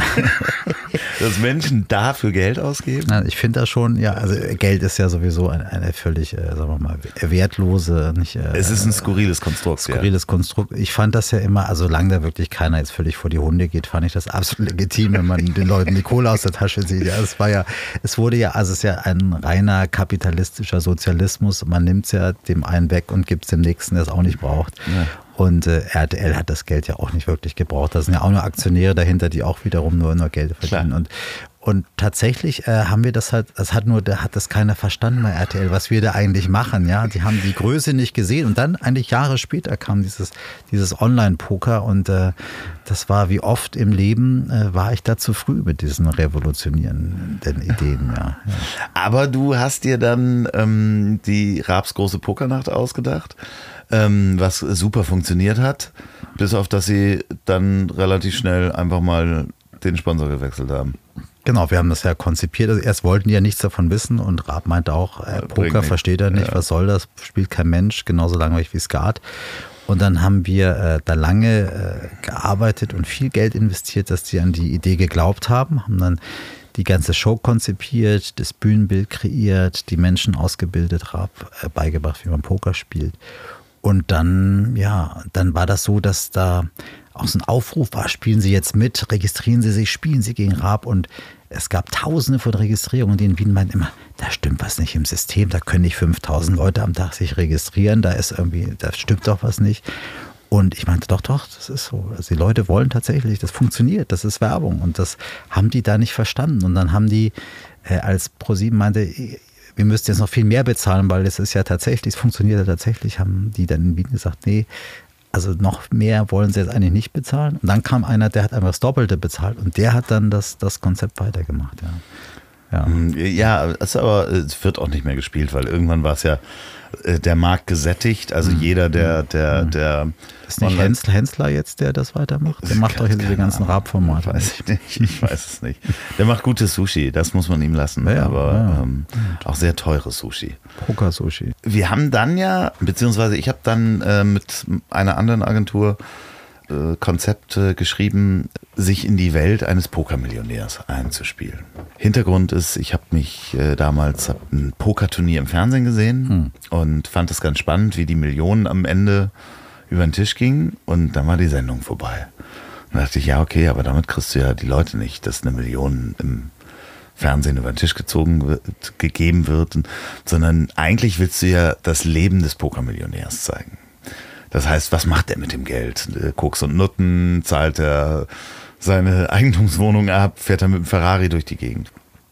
Dass Menschen dafür Geld ausgeben? Nein, ich finde das schon, ja, also Geld ist ja sowieso eine völlig, sagen wir mal, wertlose, nicht. Es ist ein skurriles Konstrukt. Konstrukt. Ich fand das ja immer, also solange da wirklich keiner jetzt völlig vor die Hunde geht, fand ich das absolut legitim, wenn man den Leuten die Kohle aus der Tasche sieht. Ja, es ist ja ein reiner kapitalistischer Sozialismus. Man nimmt es ja dem einen weg und gibt es dem nächsten, der es auch nicht braucht. Ja. Und RTL hat das Geld ja auch nicht wirklich gebraucht. Da sind ja auch nur Aktionäre dahinter, die auch wiederum nur Geld verdienen. Und tatsächlich haben wir das halt, da hat das keiner verstanden bei RTL, was wir da eigentlich machen. Ja, die haben die Größe nicht gesehen. Und dann eigentlich Jahre später kam dieses Online-Poker und das war wie oft im Leben, war ich da zu früh mit diesen revolutionierenden Ideen. Ja. Aber du hast dir dann die Raabs große Pokernacht ausgedacht, was super funktioniert hat, bis auf dass sie dann relativ schnell einfach mal den Sponsor gewechselt haben. Genau, wir haben das ja konzipiert. Also erst wollten die ja nichts davon wissen und Raab meinte auch, Poker versteht er nicht, was soll das, spielt kein Mensch, genauso langweilig wie Skat. Und dann haben wir da lange gearbeitet und viel Geld investiert, dass die an die Idee geglaubt haben dann die ganze Show konzipiert, das Bühnenbild kreiert, die Menschen ausgebildet, Raab beigebracht, wie man Poker spielt. Und dann war das so, dass da auch so ein Aufruf war, spielen Sie jetzt mit, registrieren Sie sich, spielen Sie gegen Raab. Und es gab Tausende von Registrierungen, die in Wien meinten immer, da stimmt was nicht im System, da können nicht 5000 Leute am Tag sich registrieren, da stimmt doch was nicht. Und ich meinte, doch, das ist so. Also die Leute wollen tatsächlich, das funktioniert, das ist Werbung. Und das haben die da nicht verstanden. Und dann haben die, als ProSieben meinte, wir müssten jetzt noch viel mehr bezahlen, weil es funktioniert ja tatsächlich, haben die dann in Wien gesagt, nee, also noch mehr wollen sie jetzt eigentlich nicht bezahlen. Und dann kam einer, der hat einfach das Doppelte bezahlt und der hat dann das Konzept weitergemacht. Ja, es wird auch nicht mehr gespielt, weil irgendwann war es ja der Markt gesättigt. Also jeder, der ist nicht Hensler jetzt, der das weitermacht? Der macht doch jetzt diese ganzen Raab-Formate. Ich weiß es nicht. Der macht gutes Sushi, das muss man ihm lassen. Aber auch sehr teures Sushi. Poker-Sushi. Wir haben dann beziehungsweise ich habe dann mit einer anderen Agentur Konzept geschrieben, sich in die Welt eines Pokermillionärs einzuspielen. Hintergrund ist, ich habe mich damals ein Pokerturnier im Fernsehen gesehen und fand es ganz spannend, wie die Millionen am Ende über den Tisch gingen und dann war die Sendung vorbei. Und da dachte ich, ja okay, aber damit kriegst du ja die Leute nicht, dass eine Million im Fernsehen über den Tisch gegeben wird, sondern eigentlich willst du ja das Leben des Pokermillionärs zeigen. Das heißt, was macht er mit dem Geld? Koks und Nutten, zahlt er seine Eigentumswohnung ab, fährt er mit dem Ferrari durch die Gegend.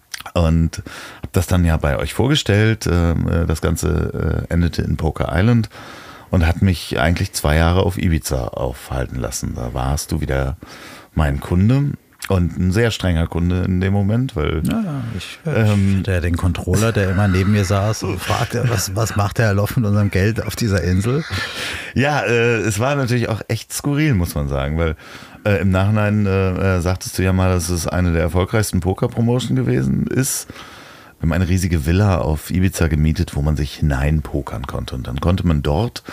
Und habe das dann ja bei euch vorgestellt. Das Ganze endete in Poker Island und hat mich eigentlich 2 Jahre auf Ibiza aufhalten lassen. Da warst du wieder mein Kunde. Und ein sehr strenger Kunde in dem Moment, weil... Ich hatte ja den Controller, der immer neben mir saß und fragte, was macht der Herr Loff mit unserem Geld auf dieser Insel? Ja, es war natürlich auch echt skurril, muss man sagen, weil im Nachhinein sagtest du ja mal, dass es eine der erfolgreichsten Poker-Promotion gewesen ist. Wir haben eine riesige Villa auf Ibiza gemietet, wo man sich hineinpokern konnte. Und dann konnte man dort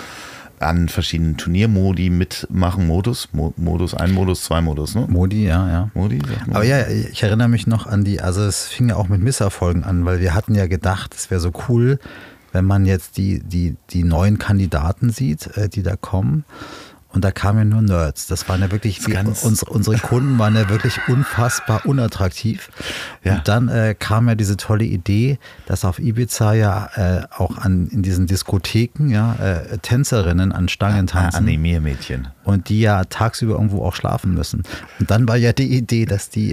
an verschiedenen Turniermodi mitmachen, Modus, 1 Modus, 2 Modus, ne? Modi, ja. Modi, sagt man. Aber ja, ich erinnere mich noch an es fing ja auch mit Misserfolgen an, weil wir hatten ja gedacht, es wäre so cool, wenn man jetzt die neuen Kandidaten sieht, die da kommen. Und da kamen ja nur Nerds. Das waren ja wirklich, unsere Kunden waren ja wirklich unfassbar unattraktiv. Ja. Und dann kam ja diese tolle Idee, dass auf Ibiza ja auch in diesen Diskotheken Tänzerinnen an Stangen tanzen. Animiermädchen. Und die ja tagsüber irgendwo auch schlafen müssen. Und dann war ja die Idee, dass die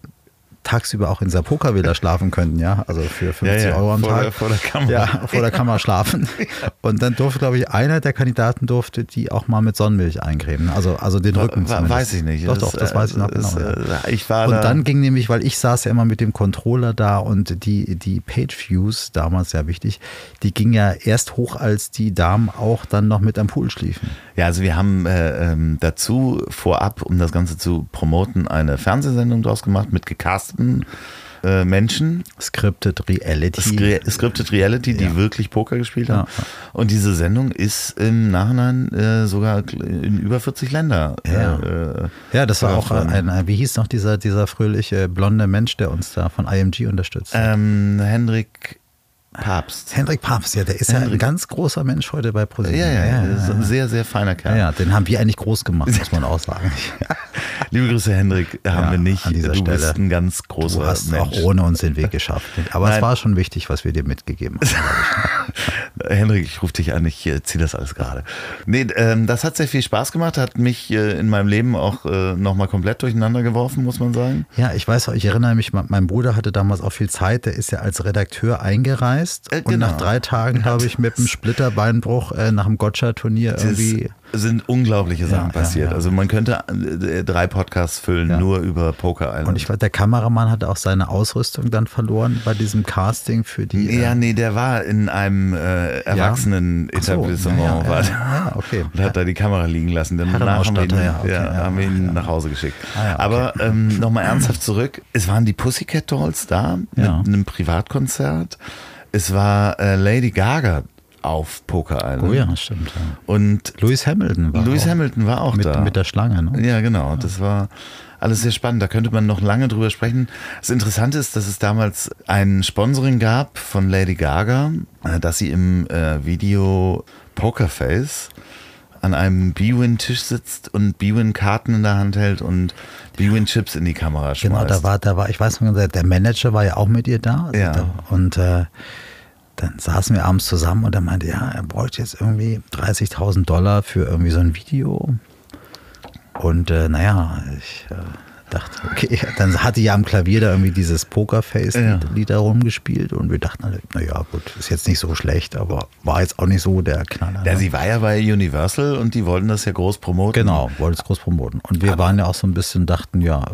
tagsüber auch in dieser Pokervilla schlafen könnten, ja, also für 50 Euro am Tag. Vor der Kamera. Ja, vor der Kamera schlafen. Und dann durfte, glaube ich, einer der Kandidaten durfte die auch mal mit Sonnenmilch eincremen, also den Rücken zumindest. Weiß ich nicht. Doch, das weiß ich noch genau. Ich war und dann ging nämlich, weil ich saß ja immer mit dem Controller da und die Page Views, damals sehr wichtig, die ging ja erst hoch, als die Damen auch dann noch mit am Pool schliefen. Ja, also wir haben dazu vorab, um das Ganze zu promoten, eine Fernsehsendung draus gemacht mit gecasteten Menschen. Scripted Reality. Scripted Reality, die wirklich Poker gespielt haben. Ja. Und diese Sendung ist im Nachhinein sogar in über 40 Länder. Ja, das war auch wie hieß noch dieser fröhliche blonde Mensch, der uns da von IMG unterstützt hat? Hendrik Papst. Hendrik Papst, ja, der ist ja ein ganz großer Mensch heute bei ProSieben. Ja, das ist ein sehr, sehr feiner Kerl. Ja, den haben wir eigentlich groß gemacht, muss man auch sagen. Liebe Grüße, Hendrik, haben wir nicht. An dieser du Stelle. Bist ein ganz großer Mensch. Du hast auch ohne uns den Weg geschafft. Aber es war schon wichtig, was wir dir mitgegeben haben. Hendrik, ich rufe dich an, ich ziehe das alles gerade. Nee, das hat sehr viel Spaß gemacht, hat mich in meinem Leben auch nochmal komplett durcheinander geworfen, muss man sagen. Ja, ich weiß auch, ich erinnere mich, mein Bruder hatte damals auch viel Zeit, der ist ja als Redakteur eingereist und nach 3 Tagen, glaube ich, mit einem Splitterbeinbruch nach dem Gotcha-Turnier irgendwie... Sind unglaubliche Sachen passiert. Ja. Also man könnte 3 Podcasts füllen, nur über Poker Island. Und ich weiß, der Kameramann hatte auch seine Ausrüstung dann verloren bei diesem Casting für die... Ja, nee, der war in einem Erwachsenen-Etablissement okay. Und hat da die Kamera liegen lassen. Dann haben wir ihn nach Hause geschickt. Aber nochmal ernsthaft zurück. Es waren die Pussycat Dolls da mit einem Privatkonzert. Es war Lady Gaga auf Poker Island. Oh ja, stimmt. Ja. Und Lewis Hamilton war auch da. Mit der Schlange, ne? Ja, genau. Das war alles sehr spannend. Da könnte man noch lange drüber sprechen. Das Interessante ist, dass es damals ein Sponsoring gab von Lady Gaga, dass sie im Video Pokerface an einem B-Win-Tisch sitzt und B-Win-Karten in der Hand hält und B-Win-Chips in die Kamera schmeißt. Genau, da war, ich weiß noch, der Manager war ja auch mit ihr da. Also und dann saßen wir abends zusammen und er meinte, er bräuchte jetzt irgendwie $30.000 für irgendwie so ein Video. Und ich dachte, okay, dann hatte ja am Klavier da irgendwie dieses Pokerface-Lied da rumgespielt und wir dachten, gut, ist jetzt nicht so schlecht, aber war jetzt auch nicht so der Knaller. Ja, sie war ja bei Universal und die wollten das ja groß promoten. Genau, wollten es groß promoten. Und wir waren ja auch so ein bisschen, dachten, Ja,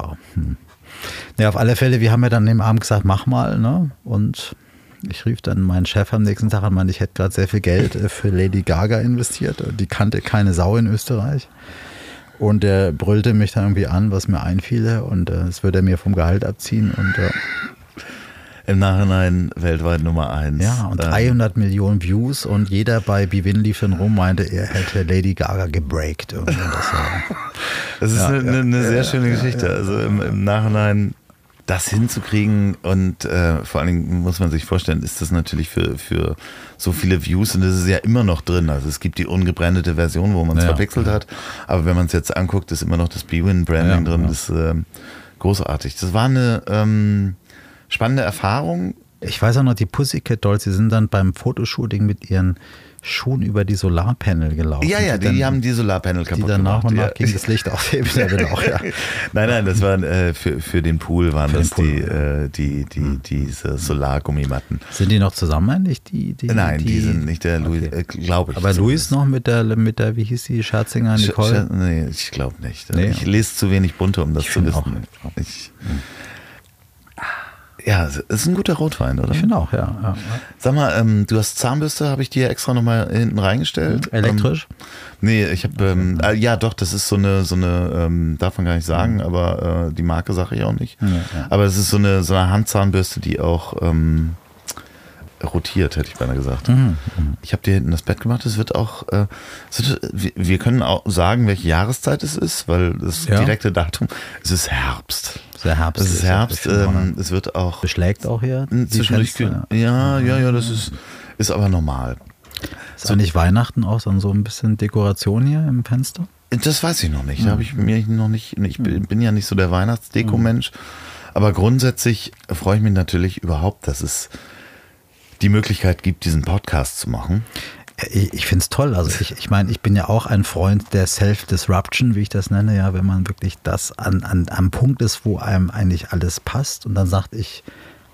auf alle Fälle, wir haben ja dann am Abend gesagt, mach mal, ne? Und ich rief dann meinen Chef am nächsten Tag an, meinte, ich hätte gerade sehr viel Geld für Lady Gaga investiert. Die kannte keine Sau in Österreich. Und der brüllte mich dann irgendwie an, was mir einfiele. Und das würde er mir vom Gehalt abziehen. Und Im Nachhinein weltweit Nummer 1. Ja, und 300 Millionen Views und jeder bei Bivin lief dann rum, meinte, er hätte Lady Gaga gebreakt. Das ist eine sehr schöne Geschichte. Also im Nachhinein das hinzukriegen und vor allen Dingen muss man sich vorstellen, ist das natürlich für so viele Views und das ist ja immer noch drin. Also es gibt die ungebrandete Version, wo man es verpixelt hat, aber wenn man es jetzt anguckt, ist immer noch das Bwin-Branding drin. Das ist großartig. Das war eine spannende Erfahrung. Ich weiß auch noch, die Pussycat Dolls, die sind dann beim Fotoshooting mit ihren Schuhen über die Solarpanel gelaufen. Ja, die haben die Solarpanel kaputt gemacht. Die dann nach und nach ging das Licht auf. Nein, das waren für den Pool waren das diese Solargummimatten. Sind die noch zusammen eigentlich? Nein, die sind nicht der Louis, glaube ich. Aber Louis noch mit der, wie hieß die, Scherzinger, Nicole? Nee, ich glaube nicht. Nee. Ich lese zu wenig Bunte, um das zu wissen. Ja, es ist ein guter Rotwein, oder? Ich finde auch, ja. Sag mal, du hast Zahnbürste, habe ich dir extra nochmal hinten reingestellt. Elektrisch? Nee, ich habe, ja doch, das ist so eine darf man gar nicht sagen, aber die Marke sage ich auch nicht. Ja. Aber es ist so eine Handzahnbürste, die auch rotiert, hätte ich beinahe gesagt. Ich habe dir hinten das Bett gemacht, es wird auch, wir können auch sagen, welche Jahreszeit es ist, weil das direkte Datum, es ist Herbst. Der Herbst. Es ist Herbst, es wird auch. Beschlägt auch hier? Zwischendurch. Ja, das ist aber normal. Ist eigentlich Weihnachten auch so ein bisschen Dekoration hier im Fenster? Das weiß ich noch nicht. Da habe ich mir noch nicht. Ich bin ja nicht so der Weihnachtsdeko-Mensch. Aber grundsätzlich freue ich mich natürlich überhaupt, dass es die Möglichkeit gibt, diesen Podcast zu machen. Ich finde es toll. Also ich meine, ich bin ja auch ein Freund der Self-Disruption, wie ich das nenne, ja, wenn man wirklich das am Punkt ist, wo einem eigentlich alles passt und dann sagt, ich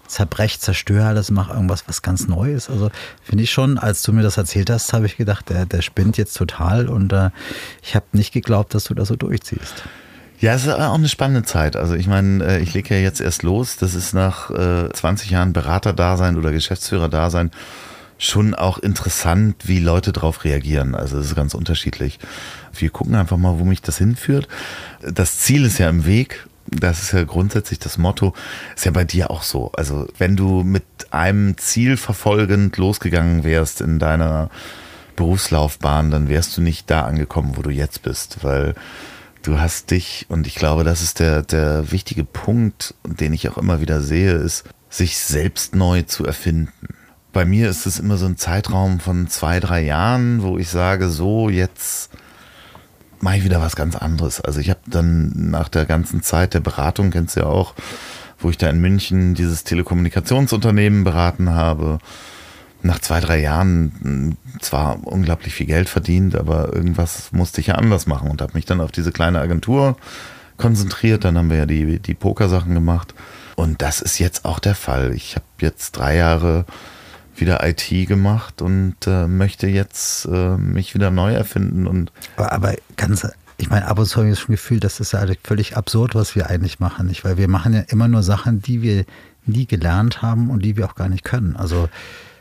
zerstöre alles, mache irgendwas, was ganz Neues. Also finde ich schon, als du mir das erzählt hast, habe ich gedacht, der spinnt jetzt total und ich habe nicht geglaubt, dass du das so durchziehst. Ja, es ist auch eine spannende Zeit. Also ich meine, ich lege ja jetzt erst los. Das ist nach 20 Jahren Beraterdasein oder Geschäftsführerdasein schon auch interessant, wie Leute darauf reagieren. Also es ist ganz unterschiedlich. Wir gucken einfach mal, wo mich das hinführt. Das Ziel ist ja im Weg. Das ist ja grundsätzlich das Motto. Ist ja bei dir auch so. Also wenn du mit einem Ziel verfolgend losgegangen wärst in deiner Berufslaufbahn, dann wärst du nicht da angekommen, wo du jetzt bist. Weil du hast dich, und ich glaube, das ist der wichtige Punkt, den ich auch immer wieder sehe, ist, sich selbst neu zu erfinden. Bei mir ist es immer so ein Zeitraum von 2-3 Jahren, wo ich sage, so jetzt mache ich wieder was ganz anderes. Also ich habe dann nach der ganzen Zeit der Beratung, kennst du ja auch, wo ich da in München dieses Telekommunikationsunternehmen beraten habe, nach 2-3 Jahren zwar unglaublich viel Geld verdient, aber irgendwas musste ich ja anders machen und habe mich dann auf diese kleine Agentur konzentriert. Dann haben wir ja die Pokersachen gemacht und das ist jetzt auch der Fall. Ich habe jetzt 3 Jahre wieder IT gemacht und möchte jetzt mich wieder neu erfinden. Und aber ich meine, ab und zu habe ich das Gefühl, das ist ja völlig absurd, was wir eigentlich machen. Nicht? Weil wir machen ja immer nur Sachen, die wir nie gelernt haben und die wir auch gar nicht können. Also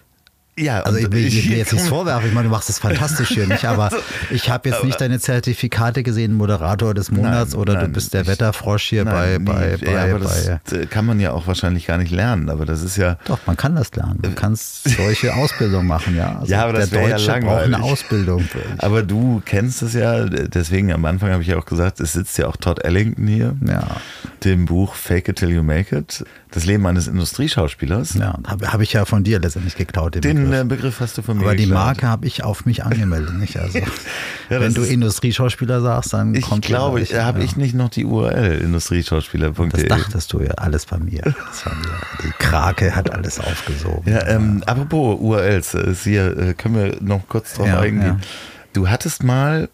ja, also ich will jetzt nichts vorwerfen, ich meine, du machst das fantastisch hier, nicht? Aber ich habe jetzt nicht deine Zertifikate gesehen, Moderator des Monats oder du bist der Wetterfrosch hier bei das kann man ja auch wahrscheinlich gar nicht lernen, aber das ist ja... Doch, man kann das lernen. Du kannst solche Ausbildung machen, ja. Also ja, aber das wäre ja langweilig. Braucht eine Ausbildung. Aber du kennst es ja, deswegen am Anfang habe ich ja auch gesagt, es sitzt ja auch Todd Ellington hier, dem Buch Fake It Till You Make It, das Leben eines Industrieschauspielers. Ja, habe ich ja von dir letztendlich geklaut. Den Begriff hast du von mir Aber geklaut. Die Marke habe ich auf mich angemeldet, nicht? Also, wenn du Industrieschauspieler sagst, dann kommt... Ich glaube, habe ich nicht noch die URL, industrieschauspieler.de. Das dachtest du ja, alles bei mir. Die Krake hat alles aufgesogen. Ja, apropos URLs, hier können wir noch kurz drauf eingehen. Ja. Du hattest mal...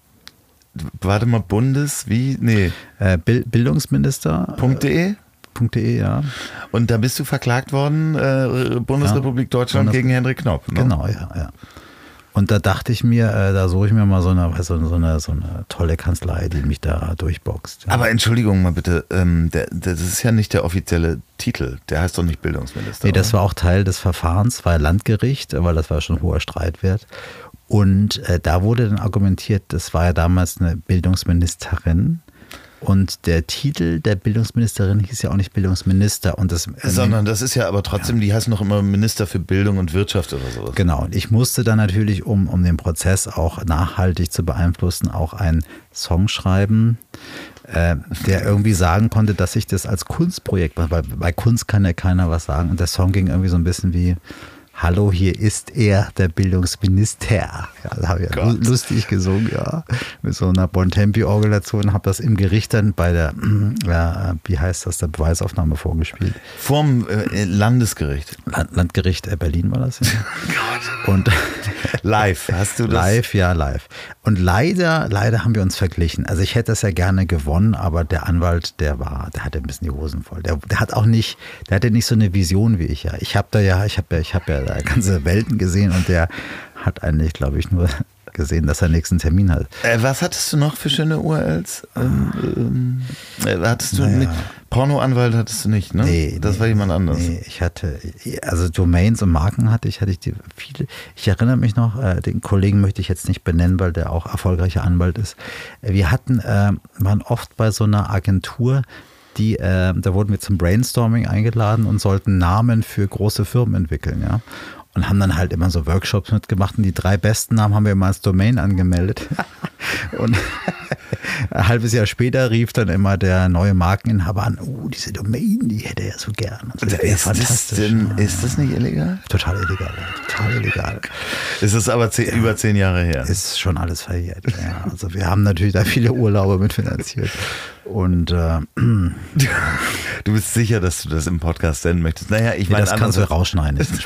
Warte mal, Bildungsminister.de? .de, ja. Und da bist du verklagt worden, Bundesrepublik Deutschland gegen Henrik Knopp. Ne? Genau, ja. Und da dachte ich mir, da suche ich mir mal so eine tolle Kanzlei, die mich da durchboxt. Ja. Aber Entschuldigung mal bitte, das ist ja nicht der offizielle Titel, der heißt doch nicht Bildungsminister. Nee, das war auch Teil des Verfahrens, war Landgericht, weil das war schon ein hoher Streitwert. Und da wurde dann argumentiert, das war ja damals eine Bildungsministerin. Und der Titel der Bildungsministerin hieß ja auch nicht Bildungsminister. Und das, sondern das ist ja aber trotzdem, die heißen noch immer Minister für Bildung und Wirtschaft oder sowas. Genau. Und ich musste dann natürlich, um den Prozess auch nachhaltig zu beeinflussen, auch einen Song schreiben, der irgendwie sagen konnte, dass ich das als Kunstprojekt mache. Weil bei Kunst kann ja keiner was sagen. Und der Song ging irgendwie so ein bisschen wie: Hallo, hier ist er, der Bildungsminister. Ja, da habe ich ja lustig gesungen, ja. Mit so einer Bontempi-Orgel dazu und habe das im Gericht dann bei der, wie heißt das, der Beweisaufnahme vorgespielt. Vorm Landesgericht. Landgericht Berlin war das, ja. Und live, hast du das? Live, ja, live. Und leider haben wir uns verglichen. Also ich hätte das ja gerne gewonnen, aber der Anwalt, der hatte ein bisschen die Hosen voll. Der hatte nicht so eine Vision wie ich, ja. Ich habe ja ganze Welten gesehen und der hat eigentlich, glaube ich, nur gesehen, dass er nächsten Termin hat. Was hattest du noch für schöne URLs? Hattest du mit Pornoanwalt hattest du nicht, ne? Nee, das war jemand anderes. Nee, ich hatte, also Domains und Marken hatte ich die viele. Ich erinnere mich noch, den Kollegen möchte ich jetzt nicht benennen, weil der auch erfolgreicher Anwalt ist. Wir waren oft bei so einer Agentur, da wurden wir zum Brainstorming eingeladen und sollten Namen für große Firmen entwickeln, ja. Und haben dann halt immer so Workshops mitgemacht und die 3 besten Namen haben wir immer als Domain angemeldet. Und ein halbes Jahr später rief dann immer der neue Markeninhaber an: diese Domain, die hätte er so gern. Das ist fantastisch. Ist das nicht illegal? Total illegal, total illegal. Es ist aber über 10 Jahre her. Ist schon alles verjährt. Ja. Also wir haben natürlich da viele Urlaube mitfinanziert. Und du bist sicher, dass du das im Podcast senden möchtest? Naja, ich meine, das kannst du rausschneiden. Das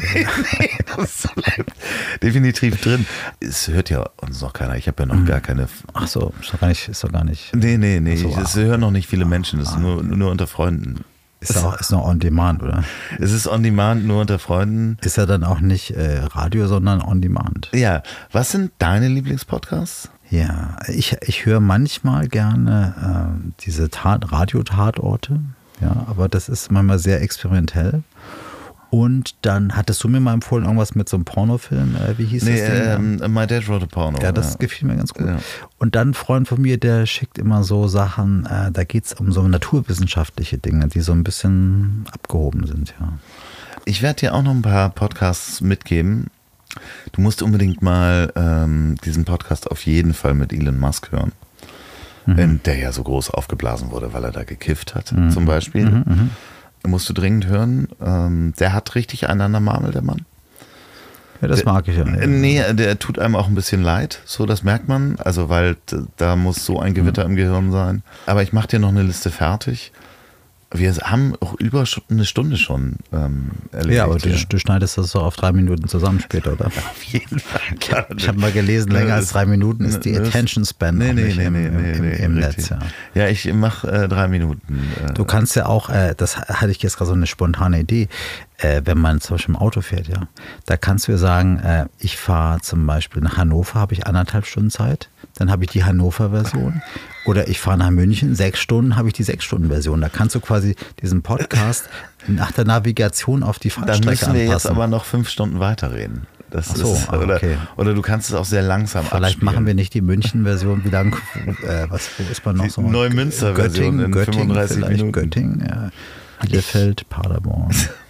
das bleibt definitiv drin. Es hört ja uns noch keiner. Ich habe ja noch gar keine. Ach so, ist doch gar nicht. Nee. So, es hören noch nicht viele Menschen. Das ist nur unter Freunden. Ist noch on demand, oder? Es ist on demand, nur unter Freunden. Ist ja dann auch nicht Radio, sondern on demand. Ja. Was sind deine Lieblingspodcasts? Ja, ich höre manchmal gerne diese Radiotatorte, ja, aber das ist manchmal sehr experimentell. Und dann hattest du mir mal empfohlen, irgendwas mit so einem Pornofilm, wie hieß das denn? My Dad Wrote a Porno. Ja, das gefiel mir ganz gut. Ja. Und dann ein Freund von mir, der schickt immer so Sachen, da geht es um so naturwissenschaftliche Dinge, die so ein bisschen abgehoben sind, ja. Ich werde dir auch noch ein paar Podcasts mitgeben. Du musst unbedingt mal diesen Podcast auf jeden Fall mit Elon Musk hören. Der ja so groß aufgeblasen wurde, weil er da gekifft hat, zum Beispiel. Musst du dringend hören. Der hat richtig einen an der Marmel, der Mann. Ja, das mag ich ja nicht. Nee, der tut einem auch ein bisschen leid, so, das merkt man. Also, weil da muss so ein Gewitter im Gehirn sein. Aber ich mache dir noch eine Liste fertig. Wir haben auch über eine Stunde schon erledigt. Ja, aber du schneidest das so auf 3 Minuten zusammen später, oder? Auf jeden Fall. Klar. Ich habe mal gelesen, länger als 3 Minuten ist die Attention Span im Netz. Ja, ich mache 3 Minuten. Du kannst ja auch, das hatte ich jetzt gerade so eine spontane Idee, wenn man zum Beispiel im Auto fährt, ja, da kannst du ja sagen, ich fahre zum Beispiel nach Hannover, habe ich 1,5 Stunden Zeit, dann habe ich die Hannover-Version. Oder ich fahre nach München, 6 Stunden, habe ich die 6-Stunden-Version. Da kannst du quasi diesen Podcast nach der Navigation auf die Fahrstrecke anpassen. Dann müssen wir jetzt aber noch 5 Stunden weiterreden. Das ist, okay. Oder du kannst es auch sehr langsam Vielleicht abspielen. Machen wir nicht die München-Version. Wie lang, wo ist man noch so? Neumünster-Version in 35 Minuten. Göttingen, Bielefeld, Paderborn.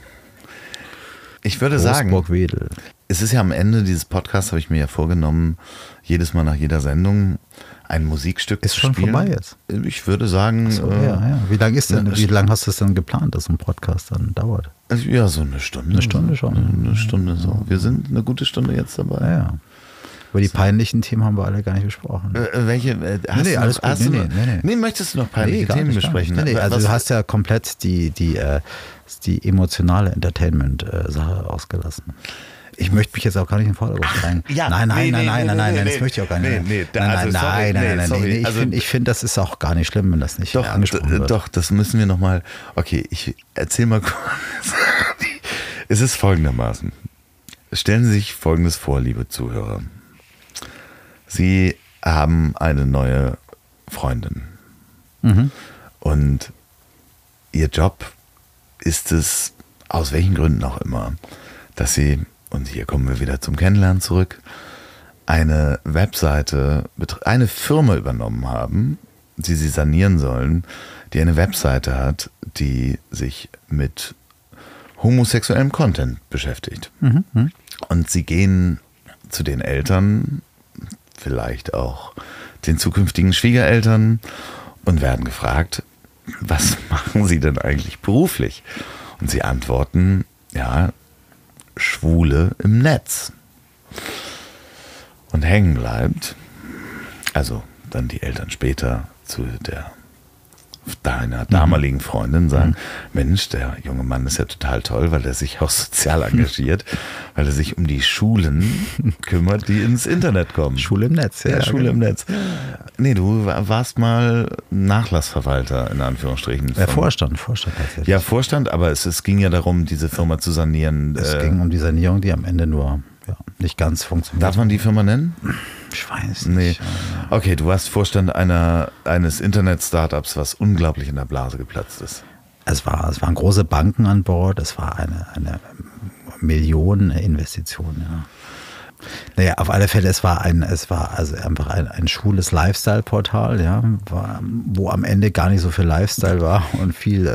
Ich würde sagen, es ist ja am Ende dieses Podcasts, habe ich mir ja vorgenommen, jedes Mal nach jeder Sendung ein Musikstück ist schon spielen. Vorbei jetzt. Ich würde sagen. So, ja. Wie lange hast du es denn geplant, dass ein Podcast dann dauert? Ja, so eine Stunde. Eine Stunde schon. Eine Stunde so. Wir sind eine gute Stunde jetzt dabei. Ja. Über die peinlichen Themen haben wir alle gar nicht besprochen. Welche? Alles gut. Nee, möchtest du noch peinliche Themen besprechen? Nee, also du hast ja komplett die emotionale Entertainment-Sache ausgelassen. Ich möchte mich jetzt auch gar nicht in den Vordergrund stellen. Ja, nein, das möchte ich auch gar nicht. Nein. Ich finde, das ist auch gar nicht schlimm, wenn das nicht angesprochen wird. Doch, das müssen wir nochmal. Okay, ich erzähle mal kurz. Es ist folgendermaßen. Stellen Sie sich Folgendes vor, liebe Zuhörer. Sie haben eine neue Freundin. Und Ihr Job ist es, aus welchen Gründen auch immer, dass Sie, und hier kommen wir wieder zum Kennenlernen zurück, eine Webseite, eine Firma übernommen haben, die sie sanieren sollen, die eine Webseite hat, die sich mit homosexuellem Content beschäftigt. Und sie gehen zu den Eltern, vielleicht auch den zukünftigen Schwiegereltern und werden gefragt, was machen sie denn eigentlich beruflich? Und sie antworten, ja, Schwule im Netz. Und hängen bleibt, also dann die Eltern später zu deiner damaligen Freundin sagen, Mensch, der junge Mann ist ja total toll, weil er sich auch sozial engagiert, weil er sich um die Schulen kümmert, die ins Internet kommen. Schule im Netz, ja. Schule im Netz. Nee, du warst mal Nachlassverwalter, in Anführungsstrichen. Ja, Vorstand tatsächlich. Ja, Vorstand, aber es ging ja darum, diese Firma zu sanieren. Es ging um die Sanierung, die am Ende nur nicht ganz funktioniert. Darf man die Firma nennen? Ich weiß nicht. Nee. Okay, du warst Vorstand eines Internet-Startups, was unglaublich in der Blase geplatzt ist. Es waren große Banken an Bord, es war eine Millioneninvestition, ja. Naja, auf alle Fälle, es war also einfach ein schwules Lifestyle-Portal, ja, wo am Ende gar nicht so viel Lifestyle war und viel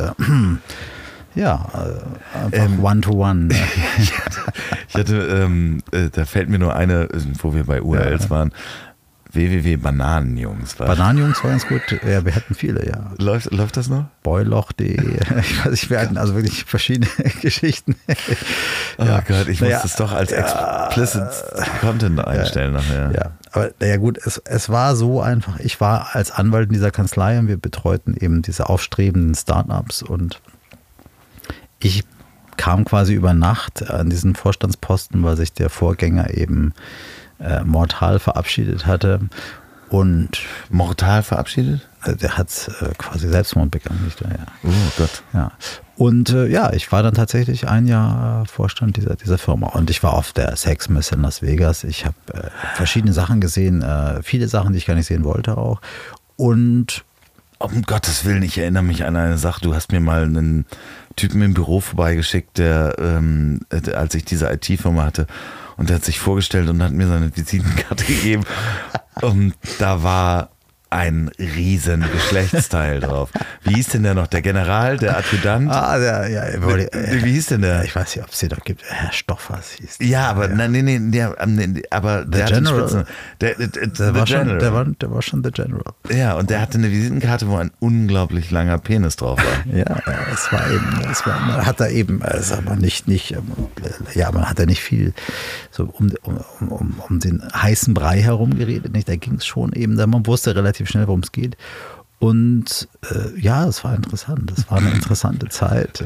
einfach One-to-One. Ich hatte, da fällt mir nur eine, wo wir bei URLs waren, www.bananenjungs. Bananenjungs war ganz gut, ja, wir hatten viele, ja. Läuft das noch? Boyloch.de, ich weiß nicht, wir hatten also wirklich verschiedene Geschichten. Oh Gott, ich muss das doch als explicit Content einstellen nachher. Ja, aber naja gut, es war so einfach, ich war als Anwalt in dieser Kanzlei und wir betreuten eben diese aufstrebenden Startups und ich kam quasi über Nacht an diesen Vorstandsposten, weil sich der Vorgänger eben mortal verabschiedet hatte. Und mortal verabschiedet? Der hat quasi Selbstmord begangen. Nicht, ja. Oh Gott. Ja. Und ich war dann tatsächlich ein Jahr Vorstand dieser Firma. Und ich war auf der Sexmesse in Las Vegas. Ich habe verschiedene Sachen gesehen, viele Sachen, die ich gar nicht sehen wollte auch. Und um Gottes Willen, ich erinnere mich an eine Sache. Du hast mir mal einen Typen im Büro vorbeigeschickt, der, als ich diese IT-Firma hatte, und der hat sich vorgestellt und hat mir seine Visitenkarte gegeben. Und da war ein riesen Geschlechtsteil drauf. Wie hieß denn der noch? Der General, der Adjutant? Wie hieß denn der? Ich weiß nicht, ob es den noch gibt. Herr Stoffers hieß der. Ja, aber aber der General. Der war schon der General. Ja, und der hatte eine Visitenkarte, wo ein unglaublich langer Penis drauf war. Ja, man hat da eben, aber nicht, man hat da nicht viel so um den heißen Brei herum geredet. Nicht? Da ging es schon eben, man wusste relativ schnell, worum es geht. Und es war interessant. Das war eine interessante Zeit.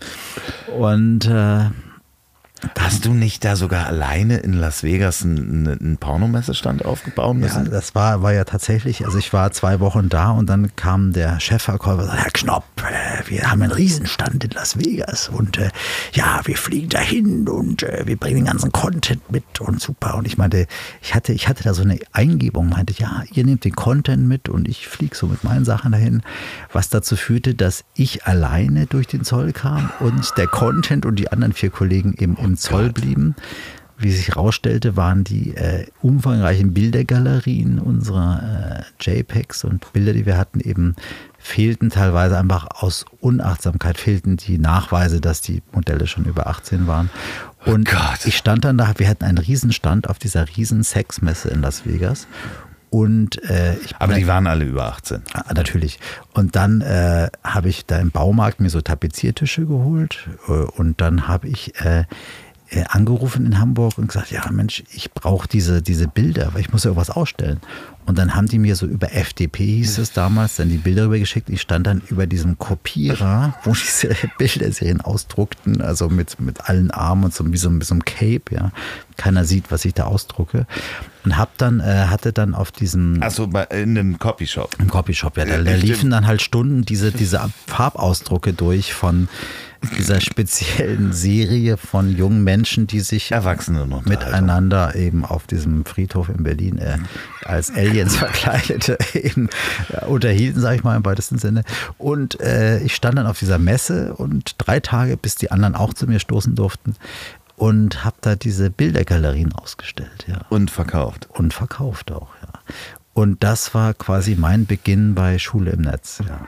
Hast du nicht da sogar alleine in Las Vegas einen Pornomessestand aufgebaut müssen? Ja, das war ja tatsächlich, also ich war 2 Wochen da und dann kam der Chefverkäufer und sagte, Herr Knopp, wir haben einen Riesenstand in Las Vegas und wir fliegen dahin und wir bringen den ganzen Content mit und super. Und ich meinte, ich hatte da so eine Eingebung, meinte, ja, ihr nehmt den Content mit und ich fliege so mit meinen Sachen dahin, was dazu führte, dass ich alleine durch den Zoll kam und der Content und die anderen 4 Kollegen eben im Zoll blieben. Wie sich herausstellte, waren die umfangreichen Bildergalerien unserer JPEGs und Bilder, die wir hatten, eben fehlten teilweise einfach aus Unachtsamkeit, fehlten die Nachweise, dass die Modelle schon über 18 waren. Und ich stand dann da, wir hatten einen Riesenstand auf dieser riesen Sexmesse in Las Vegas. Und aber die waren alle über 18. Natürlich. Und dann habe ich da im Baumarkt mir so Tapeziertische geholt und dann habe ich angerufen in Hamburg und gesagt, ja Mensch, ich brauche diese Bilder, weil ich muss ja irgendwas ausstellen. Und dann haben die mir so über FDP, hieß es damals, dann die Bilder rübergeschickt. Ich stand dann über diesem Kopierer, wo diese Bilderserien ausdruckten, also mit allen Armen und so wie so einem Cape, ja. Keiner sieht, was ich da ausdrucke. Und hatte dann auf diesem... Achso, in einem Copyshop. Im Copyshop, ja. Da liefen dann halt Stunden diese Farbausdrucke durch von dieser speziellen Serie von jungen Menschen, die sich Erwachsene noch miteinander eben auf diesem Friedhof in Berlin als Aliens verkleidete eben unterhielten, sage ich mal im weitesten Sinne. Und ich stand dann auf dieser Messe und 3 Tage, bis die anderen auch zu mir stoßen durften, und habe da diese Bildergalerien ausgestellt. Ja. Und verkauft. Und verkauft auch, ja. Und das war quasi mein Beginn bei Schule im Netz. Ja.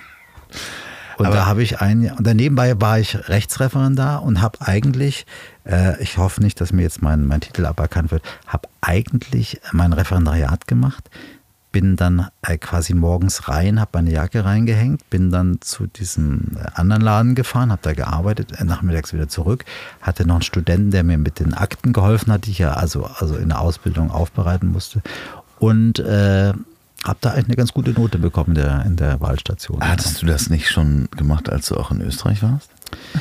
Und da habe ich und nebenbei war ich Rechtsreferendar und habe eigentlich, ich hoffe nicht, dass mir jetzt mein Titel aberkannt wird, habe eigentlich mein Referendariat gemacht, bin dann quasi morgens rein, habe meine Jacke reingehängt, bin dann zu diesem anderen Laden gefahren, habe da gearbeitet, nachmittags wieder zurück, hatte noch einen Studenten, der mir mit den Akten geholfen hat, die ich ja also in der Ausbildung aufbereiten musste, und habe da eigentlich eine ganz gute Note bekommen in der Wahlstation. Hattest du das nicht schon gemacht, als du auch in Österreich warst?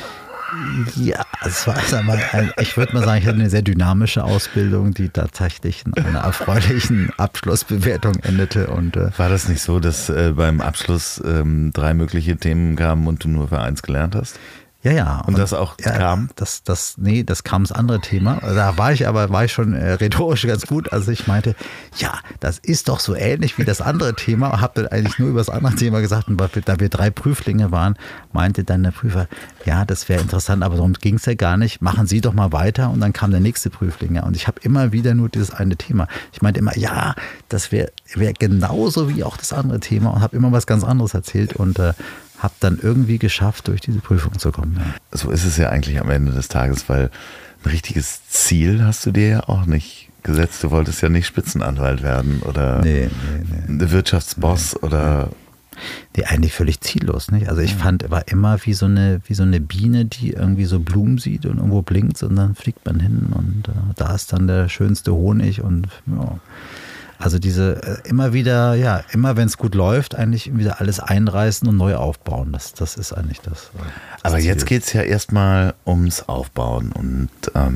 Ja, es war ich würde mal sagen, ich hatte eine sehr dynamische Ausbildung, die tatsächlich in einer erfreulichen Abschlussbewertung endete. Und war das nicht so, dass beim Abschluss 3 mögliche Themen kamen und du nur für 1 gelernt hast? Ja. Und das auch kam? Das kam das andere Thema. Da war ich schon rhetorisch ganz gut. Also ich meinte, ja, das ist doch so ähnlich wie das andere Thema. Habe dann eigentlich nur über das andere Thema gesagt. Und da wir 3 Prüflinge waren, meinte dann der Prüfer, ja, das wäre interessant, aber darum ging es ja gar nicht. Machen Sie doch mal weiter. Und dann kam der nächste Prüfling. Und ich habe immer wieder nur dieses eine Thema. Ich meinte immer, ja, das wäre genauso wie auch das andere Thema. Und habe immer was ganz anderes erzählt. Und habe dann irgendwie geschafft, durch diese Prüfung zu kommen. Ja. So ist es ja eigentlich am Ende des Tages, weil ein richtiges Ziel hast du dir ja auch nicht gesetzt. Du wolltest ja nicht Spitzenanwalt werden oder Wirtschaftsboss oder... Nee, eigentlich völlig ziellos, nicht? Also ich war immer wie so eine Biene, die irgendwie so Blumen sieht und irgendwo blinkt und dann fliegt man hin und da ist dann der schönste Honig und ja... Also immer wenn es gut läuft, eigentlich wieder alles einreißen und neu aufbauen. Das ist eigentlich das. Aber Ziel. Jetzt geht es ja erstmal ums Aufbauen. Und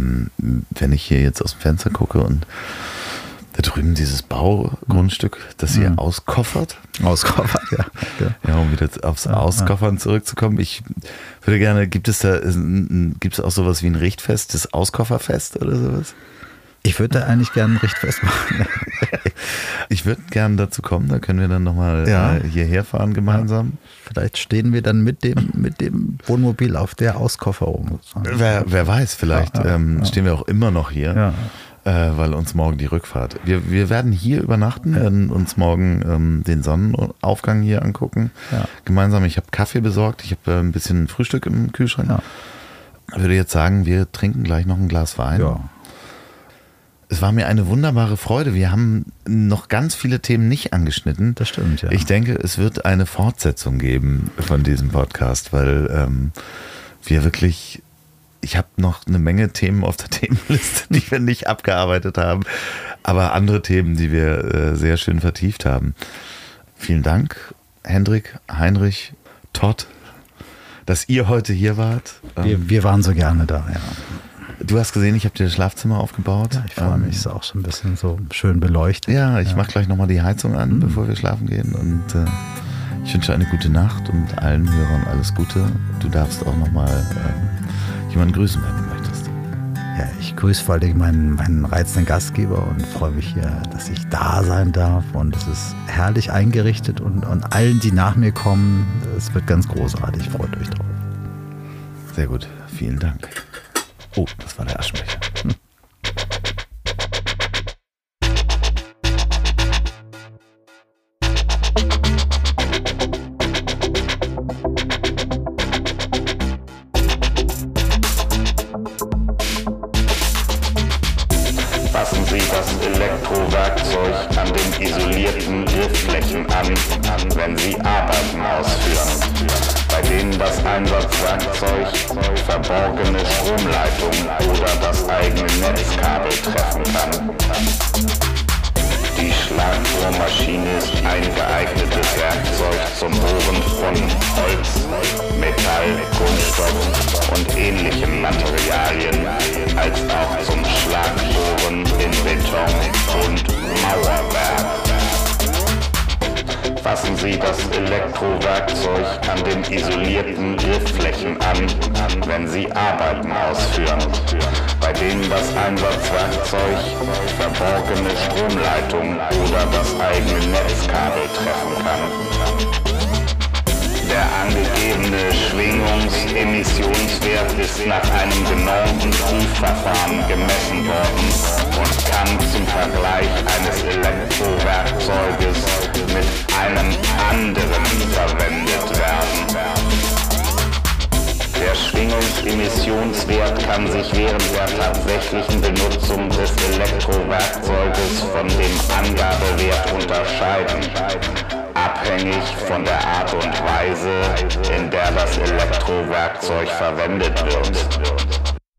wenn ich hier jetzt aus dem Fenster gucke und da drüben dieses Baugrundstück, das ihr auskoffert. Auskoffert, ja. Ja, um wieder aufs Auskoffern zurückzukommen. Ich würde gerne, gibt es auch sowas wie ein Richtfest, das Auskofferfest oder sowas? Ich würde da eigentlich gerne ein Richtfest machen. Ich würde gerne dazu kommen, da können wir dann nochmal hierher fahren gemeinsam. Vielleicht stehen wir dann mit dem Wohnmobil auf der Auskofferung. Wer weiß, vielleicht stehen wir auch immer noch hier, weil uns morgen die Rückfahrt. Wir werden hier übernachten, werden uns morgen den Sonnenaufgang hier angucken. Ja. Gemeinsam, ich habe Kaffee besorgt, ich habe ein bisschen Frühstück im Kühlschrank. Ja. Ich würde jetzt sagen, wir trinken gleich noch ein Glas Wein. Ja. Es war mir eine wunderbare Freude. Wir haben noch ganz viele Themen nicht angeschnitten. Das stimmt, ja. Ich denke, es wird eine Fortsetzung geben von diesem Podcast, weil ich habe noch eine Menge Themen auf der Themenliste, die wir nicht abgearbeitet haben, aber andere Themen, die wir sehr schön vertieft haben. Vielen Dank, Hendrik, Heinrich, Todd, dass ihr heute hier wart. Wir waren so gerne da, ja. Du hast gesehen, ich habe dir das Schlafzimmer aufgebaut. Ja, ich freue mich, ist auch so ein bisschen so schön beleuchtet. Ja, ich mache gleich nochmal die Heizung an, bevor wir schlafen gehen. Und ich wünsche eine gute Nacht und allen Hörern alles Gute. Du darfst auch nochmal jemanden grüßen, wenn du möchtest. Ja, ich grüße vor allem meinen reizenden Gastgeber und freue mich hier, dass ich da sein darf. Und es ist herrlich eingerichtet und allen, die nach mir kommen, es wird ganz großartig. Freut euch drauf. Sehr gut, vielen Dank. Oh, das war der Aschenbecher. Fassen Sie das Elektrowerkzeug an den isolierten Griffflächen an, wenn Sie Arbeiten ausführen, bei denen das Einsatzwerkzeug verborgene Stromleitungen oder das eigene Netzkabel treffen kann. Die Schlagbohrmaschine ist ein geeignetes Werkzeug zum Bohren von Holz, Metall, Kunststoff und ähnlichen Materialien, als auch zum Schlagbohren in Beton und Mauerwerk. Fassen Sie das Elektrowerkzeug an den isolierten Griffflächen an, wenn Sie Arbeiten ausführen, bei denen das Einsatzwerkzeug verborgene Stromleitungen oder das eigene Netzkabel treffen kann. Der angegebene Schwingungsemissionswert ist nach einem genormten Prüfverfahren gemessen worden und kann zum Vergleich eines Elektrowerkzeugs kann sich während der tatsächlichen Benutzung des Elektrowerkzeuges von dem Angabewert unterscheiden, abhängig von der Art und Weise, in der das Elektrowerkzeug verwendet wird.